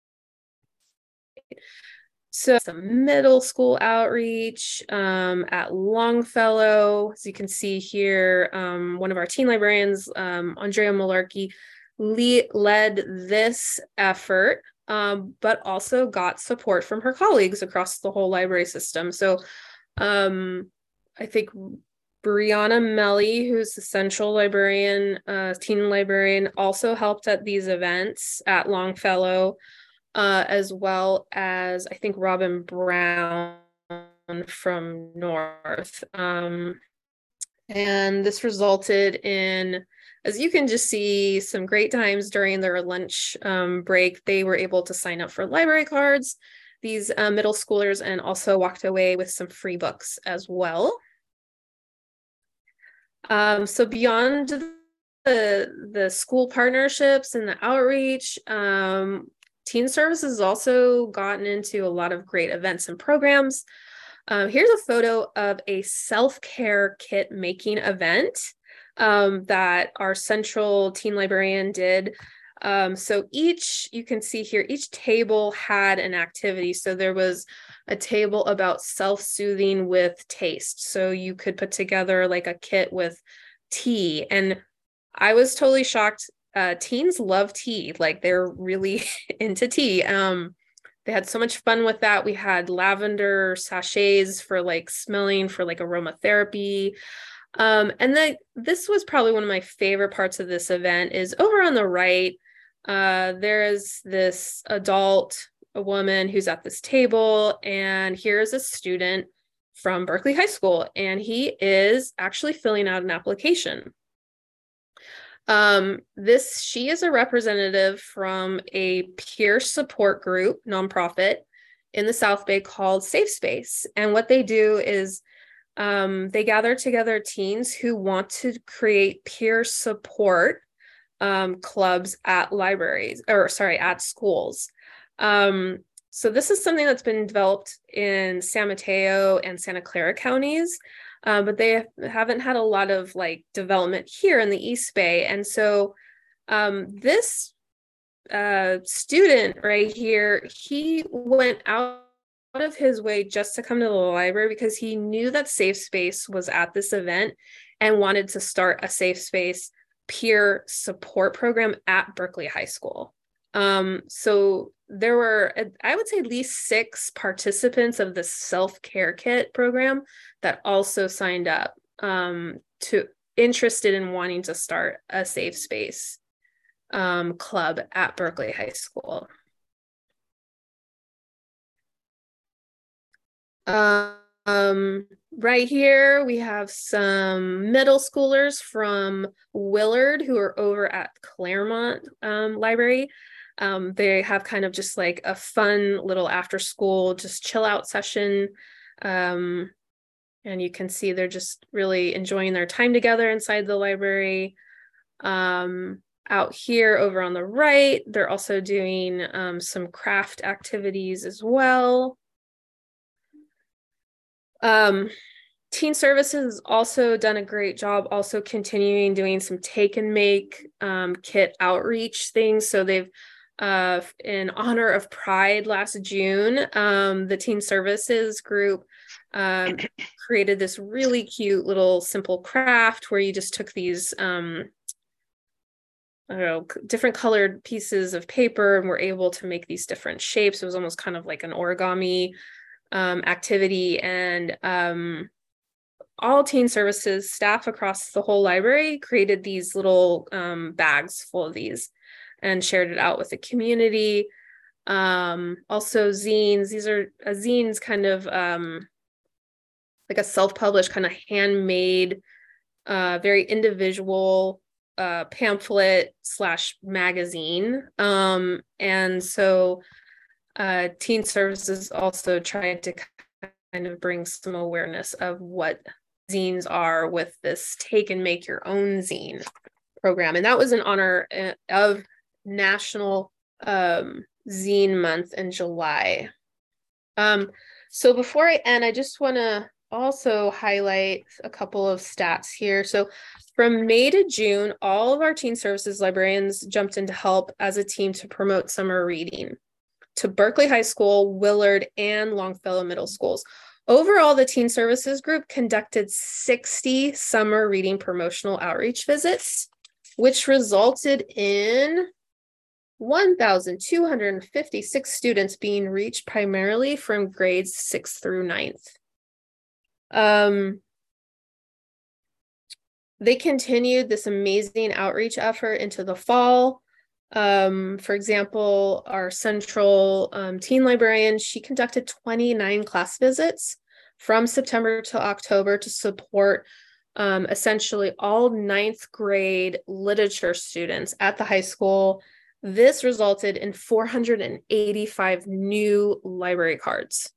So some middle school outreach at Longfellow. As you can see here, one of our teen librarians, Andrea Malarkey, led this effort, but also got support from her colleagues across the whole library system. So I think Brianna Melly, who's the central librarian, teen librarian, also helped at these events at Longfellow, as well as I think Robin Brown from North. And this resulted in, as you can just see, some great times during their lunch break. They were able to sign up for library cards, these middle schoolers, and also walked away with some free books as well. So beyond the school partnerships and the outreach, Teen Services has also gotten into a lot of great events and programs. Here's a photo of a self-care kit making event that our central teen librarian did. So you can see here, each table had an activity. So there was a table about self-soothing with taste. So you could put together like a kit with tea. And I was totally shocked. Teens love tea. Like they're really into tea. They had so much fun with that. We had lavender sachets for like smelling for like aromatherapy. And this was probably one of my favorite parts of this event is over on the right. There is this a woman who's at this table, and here's a student from Berkeley High School, and he is actually filling out an application. She is a representative from a peer support group, nonprofit in the South Bay called Safe Space. And what they do is they gather together teens who want to create peer support clubs at at schools. So this is something that's been developed in San Mateo and Santa Clara counties. But they haven't had a lot of like development here in the East Bay. And so this student right here, he went out of his way just to come to the library because he knew that Safe Space was at this event and wanted to start a Safe Space peer support program at Berkeley High School. So there were, I would say, at least 6 participants of the self-care kit program that also signed up interested in wanting to start a Safe Space club at Berkeley High School. Right here, we have some middle schoolers from Willard who are over at Claremont Library. They have kind of just like a fun little after school, just chill out session. And you can see they're just really enjoying their time together inside the library. Out here over on the right, they're also doing some craft activities as well. Teen Services has also done a great job also continuing doing some take and make kit outreach things. So they've in honor of Pride last June, the Teen Services group created this really cute little simple craft where you just took these different colored pieces of paper and were able to make these different shapes. It was almost kind of like an origami activity, and all Teen Services staff across the whole library created these little bags full of these and shared it out with the community. Also zines. These are zines kind of like a self-published kind of handmade, very individual pamphlet / magazine. And so Teen Services also tried to kind of bring some awareness of what zines are with this take and make your own zine program. And that was in honor of National Zine Month in July. So before I end, I just want to also highlight a couple of stats here. So from May to June, all of our Teen Services librarians jumped in to help as a team to promote summer reading to Berkeley High School, Willard, and Longfellow Middle Schools. Overall, the Teen Services group conducted 60 summer reading promotional outreach visits, which resulted in 1,256 students being reached primarily from grades 6th through 9th. They continued this amazing outreach effort into the fall. For example, our central teen librarian, she conducted 29 class visits from September to October to support essentially all 9th grade literature students at the high school. This resulted in 485 new library cards.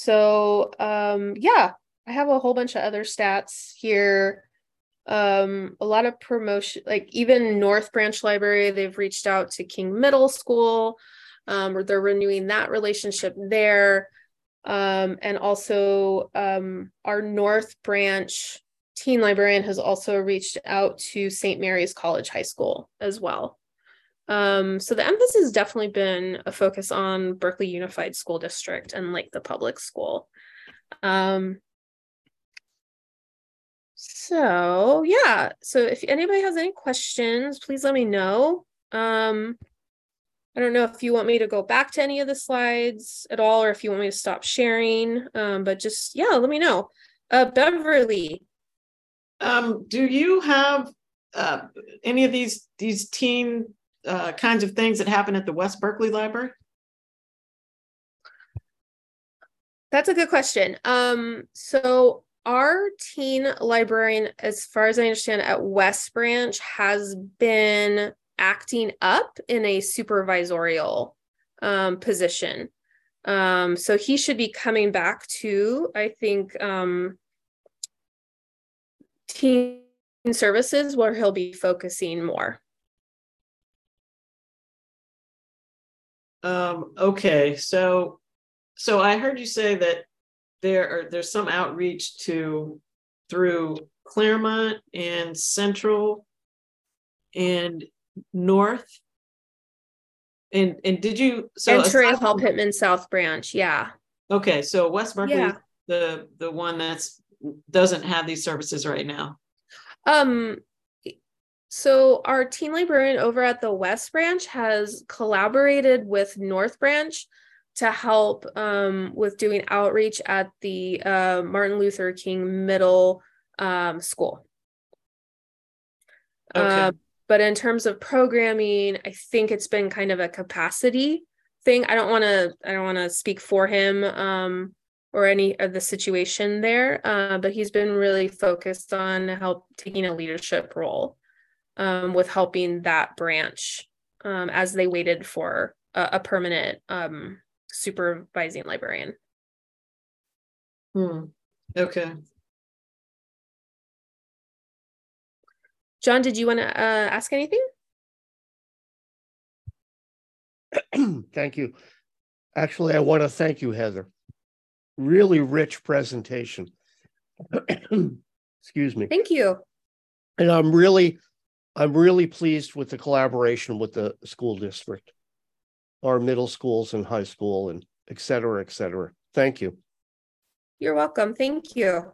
Yeah, I have a whole bunch of other stats here. A lot of promotion, like even North Branch Library, they've reached out to King Middle School, where they're renewing that relationship there. And also our North Branch teen librarian has also reached out to St. Mary's College High School as well. So the emphasis has definitely been a focus on Berkeley Unified School District and like the public school. So yeah, so if anybody has any questions, please let me know. I don't know if you want me to go back to any of the slides at all, or if you want me to stop sharing, but just, yeah, let me know. Beverly. Do you have any of these teen kinds of things that happen at the West Berkeley Library? That's a good question. So our teen librarian, as far as I understand, at West Branch has been acting up in a supervisorial position. So he should be coming back to, I think, teen services, where he'll be focusing more. Okay, so I heard you say that there's some outreach through Claremont and Central and North, and did you and Terray Hall Pittman South Branch? Yeah. Okay, so West Berkeley, yeah. the one that's doesn't have these services right now. So our teen librarian over at the West Branch has collaborated with North Branch to help with doing outreach at the Martin Luther King Middle School. Okay. But in terms of programming, I think it's been kind of a capacity thing. I don't want to speak for him or any of the situation there, but he's been really focused on taking a leadership role with helping that branch as they waited for a permanent supervising librarian. Okay. John, did you want to ask anything? Thank you. Actually, I want to thank you, Heather. Really rich presentation. Excuse me. Thank you. And I'm really pleased with the collaboration with the school district, our middle schools and high school, and et cetera, et cetera. Thank you. You're welcome. Thank you.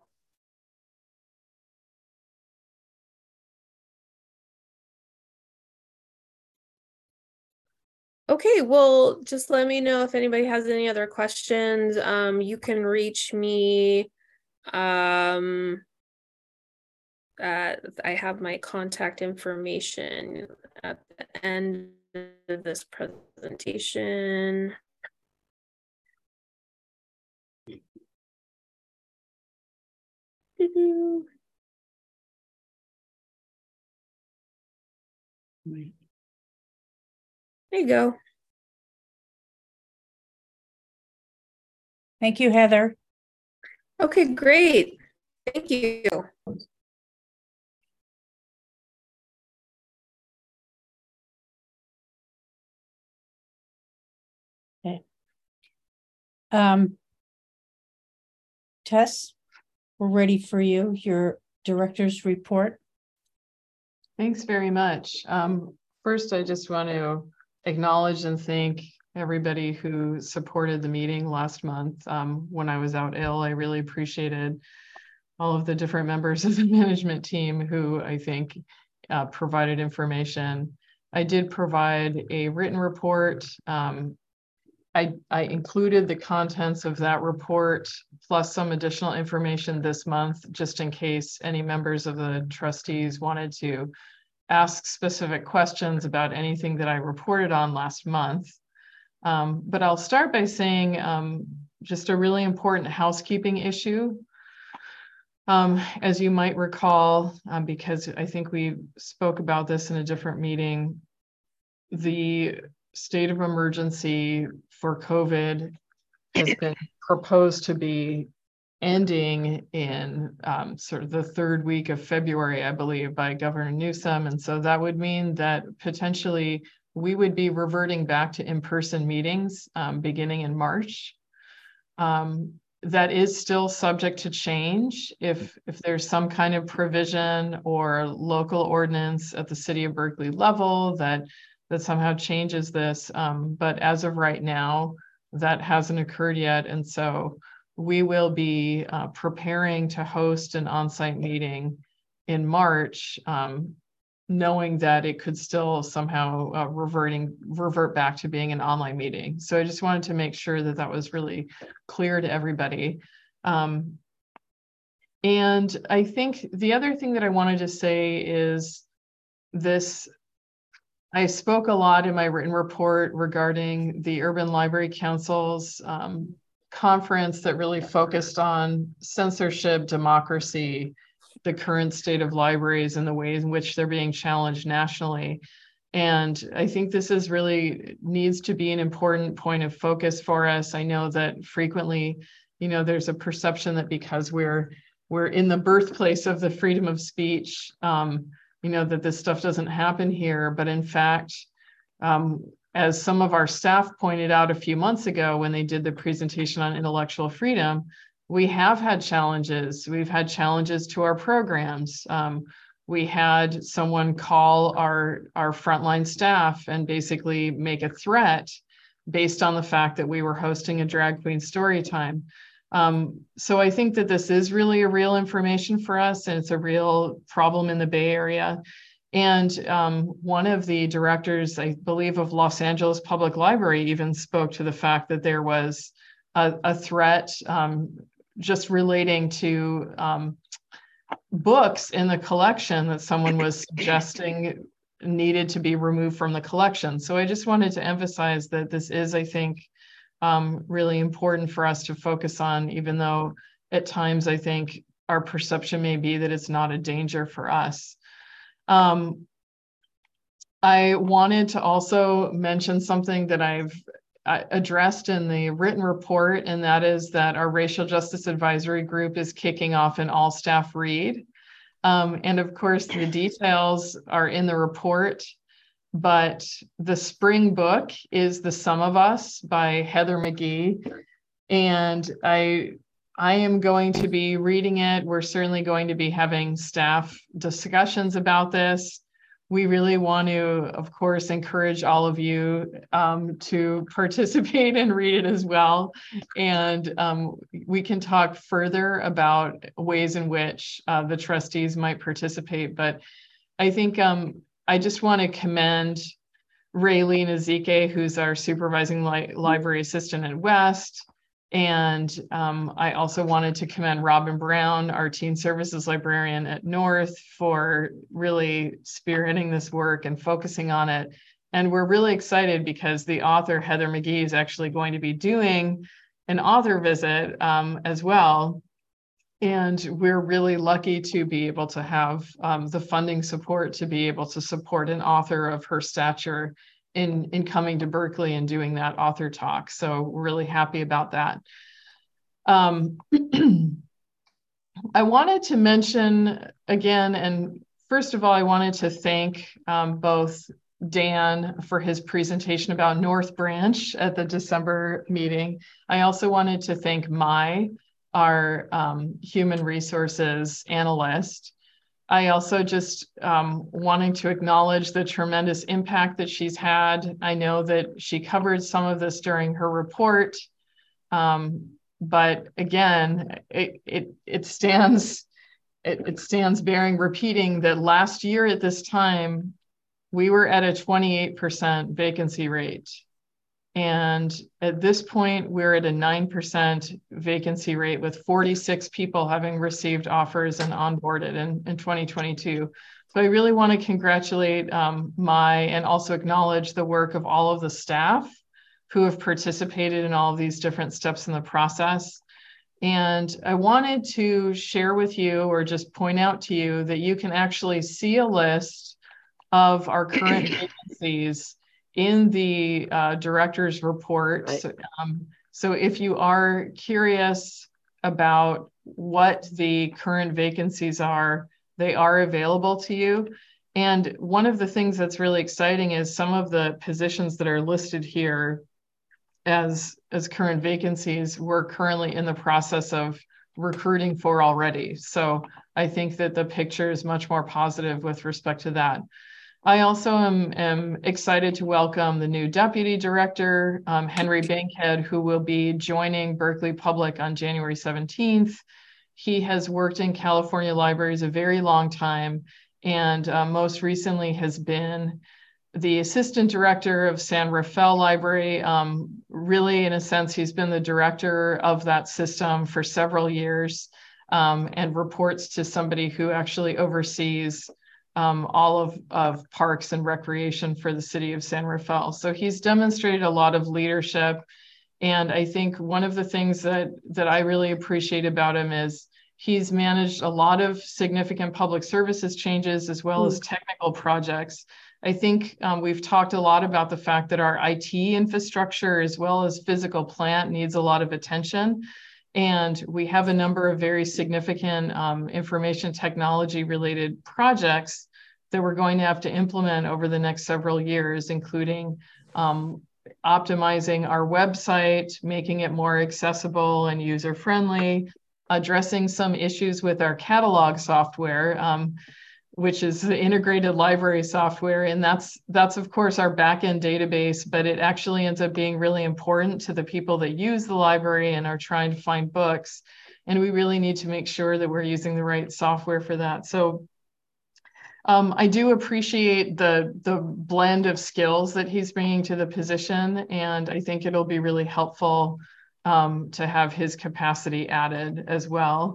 Okay, well, just let me know if anybody has any other questions. You can reach me. I have my contact information at the end of this presentation. There you go. Thank you, Heather. Okay, great. Thank you. Okay. Tess, we're ready for you. Your director's report. Thanks very much. First, I just want to acknowledge and thank everybody who supported the meeting last month. When I was out ill, I really appreciated all of the different members of the management team who I think provided information. I did provide a written report. I included the contents of that report plus some additional information this month, just in case any members of the trustees wanted to ask specific questions about anything that I reported on last month. But I'll start by saying just a really important housekeeping issue. As you might recall, because I think we spoke about this in a different meeting, the state of emergency for COVID has been proposed to be ending in sort of the third week of February, I believe, by Governor Newsom. And so that would mean that potentially we would be reverting back to in-person meetings beginning in March. That is still subject to change if there's some kind of provision or local ordinance at the City of Berkeley level that somehow changes this. But as of right now, that hasn't occurred yet. And so we will be preparing to host an on-site meeting in March, knowing that it could still somehow revert back to being an online meeting. So I just wanted to make sure that that was really clear to everybody. And I think the other thing that I wanted to say is this. I spoke a lot in my written report regarding the Urban Library Council's conference that really focused on censorship, democracy, the current state of libraries and the ways in which they're being challenged nationally. And I think this is really needs to be an important point of focus for us. I know that frequently, there's a perception that because we're in the birthplace of the freedom of speech, that this stuff doesn't happen here. But in fact, as some of our staff pointed out a few months ago when they did the presentation on intellectual freedom, we have had challenges. We've had challenges to our programs. We had someone call our frontline staff and basically make a threat based on the fact that we were hosting a drag queen story time. So I think that this is really a real information for us, and it's a real problem in the Bay Area. And one of the directors, I believe, of Los Angeles Public Library even spoke to the fact that there was a threat just relating to books in the collection that someone was suggesting needed to be removed from the collection. So I just wanted to emphasize that this is, I think, really important for us to focus on, even though at times I think our perception may be that it's not a danger for us. I wanted to also mention something that I've addressed in the written report, and that is that our Racial Justice Advisory Group is kicking off an all-staff read. And of course, the details are in the report, but the spring book is The Sum of Us by Heather McGhee. And I am going to be reading it. We're certainly going to be having staff discussions about this. We really want to, of course, encourage all of you to participate and read it as well. And we can talk further about ways in which the trustees might participate. But I think I just want to commend Raylene Ezike, who's our supervising library assistant at West. And I also wanted to commend Robin Brown, our teen services librarian at North, for really spearheading this work and focusing on it. And we're really excited because the author, Heather McGhee, is actually going to be doing an author visit as well. And we're really lucky to be able to have the funding support to be able to support an author of her stature in coming to Berkeley and doing that author talk. So we're really happy about that. I wanted to mention again, and first of all, I wanted to thank both Dan for his presentation about North Branch at the December meeting. I also wanted to thank Mai, our human resources analyst. I also just wanting to acknowledge the tremendous impact that she's had. I know that she covered some of this during her report, but again, it stands bearing repeating that last year at this time, we were at a 28% vacancy rate. And at this point, we're at a 9% vacancy rate with 46 people having received offers and onboarded in 2022. So I really want to congratulate Mai and also acknowledge the work of all of the staff who have participated in all of these different steps in the process. And I wanted to share with you or just point out to you that you can actually see a list of our current vacancies in the director's report. Right. So if you are curious about what the current vacancies are, they are available to you. And one of the things that's really exciting is some of the positions that are listed here as current vacancies, we're currently in the process of recruiting for already. So I think that the picture is much more positive with respect to that. I also am excited to welcome the new deputy director, Henry Bankhead, who will be joining Berkeley Public on January 17th. He has worked in California libraries a very long time, and most recently has been the assistant director of San Rafael Library. Really, in a sense, he's been the director of that system for several years, and reports to somebody who actually oversees all of parks and recreation for the city of San Rafael. So he's demonstrated a lot of leadership. And I think one of the things that I really appreciate about him is he's managed a lot of significant public services changes as well as technical projects. I think we've talked a lot about the fact that our IT infrastructure as well as physical plant needs a lot of attention. And we have a number of very significant information technology related projects that we're going to have to implement over the next several years, including optimizing our website, making it more accessible and user friendly, addressing some issues with our catalog software, which is the integrated library software. And that's of course our backend database, but it actually ends up being really important to the people that use the library and are trying to find books. And we really need to make sure that we're using the right software for that. So I do appreciate the blend of skills that he's bringing to the position. And I think it'll be really helpful to have his capacity added as well.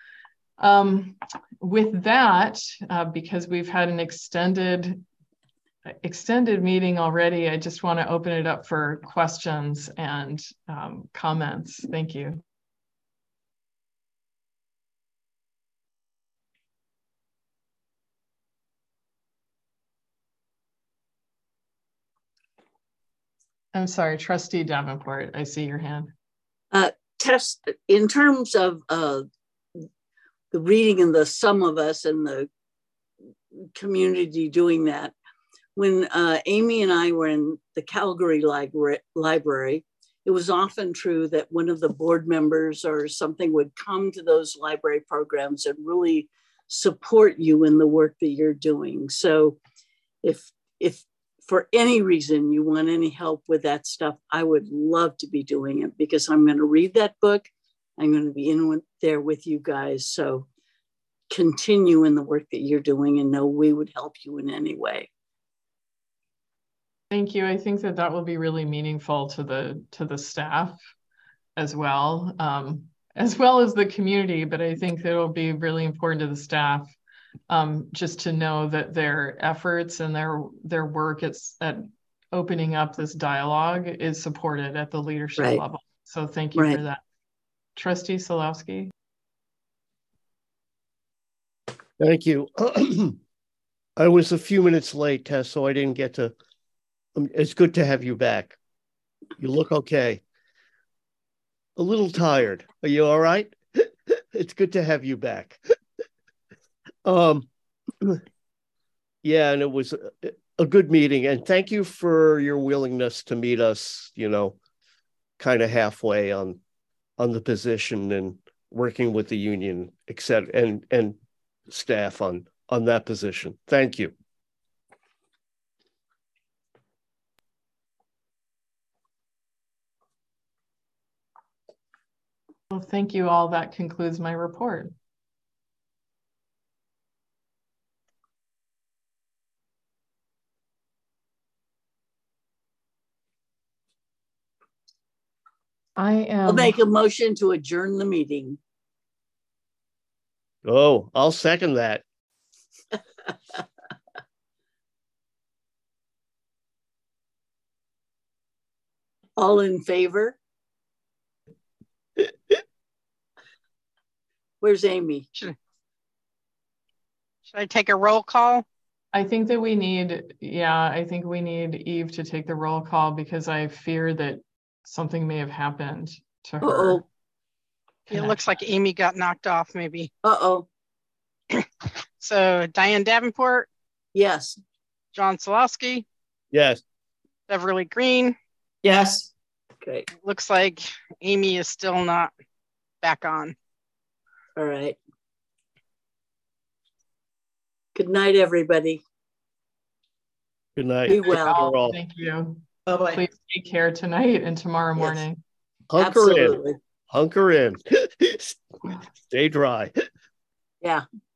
With that, because we've had an extended meeting already, I just want to open it up for questions and comments. Thank you. I'm sorry, Trustee Davenport, I see your hand. Tess, in terms of the reading and the Some of Us and the community doing that, when Amy and I were in the Calgary library, it was often true that one of the board members or something would come to those library programs and really support you in the work that you're doing. So if for any reason you want any help with that stuff, I would love to be doing it because I'm going to read that book. I'm going to be in there with you guys. So continue in the work that you're doing and know we would help you in any way. Thank you. I think that will be really meaningful to the staff as well as the community. But I think that it will be really important to the staff just to know that their efforts and their work at opening up this dialogue is supported at the leadership level. So thank you for that. Trustee Solowski. Thank you. I was a few minutes late, Tess, so I didn't get to. It's good to have you back. You look okay. A little tired. Are you all right? It's good to have you back. Yeah, and it was a good meeting. And thank you for your willingness to meet us, kind of halfway on the position and working with the union, et cetera, and staff on that position. Thank you. Well, thank you all. That concludes my report. I'll make a motion to adjourn the meeting. Oh, I'll second that. All in favor? Where's Amy? Should I take a roll call? I think that we need Eve to take the roll call because I fear that something may have happened to her. Uh-oh. It looks like Amy got knocked off, maybe. Uh-oh. So Diane Davenport, Yes. John Solowski, Yes. Beverly Green. Yes. Okay. Looks like Amy is still not back on. All right. Good night, everybody. Good night. Be well. All. Thank you. Bye-bye. Please take care tonight and tomorrow Yes. morning. Hunker in. Absolutely. Hunker in. Stay dry. Yeah.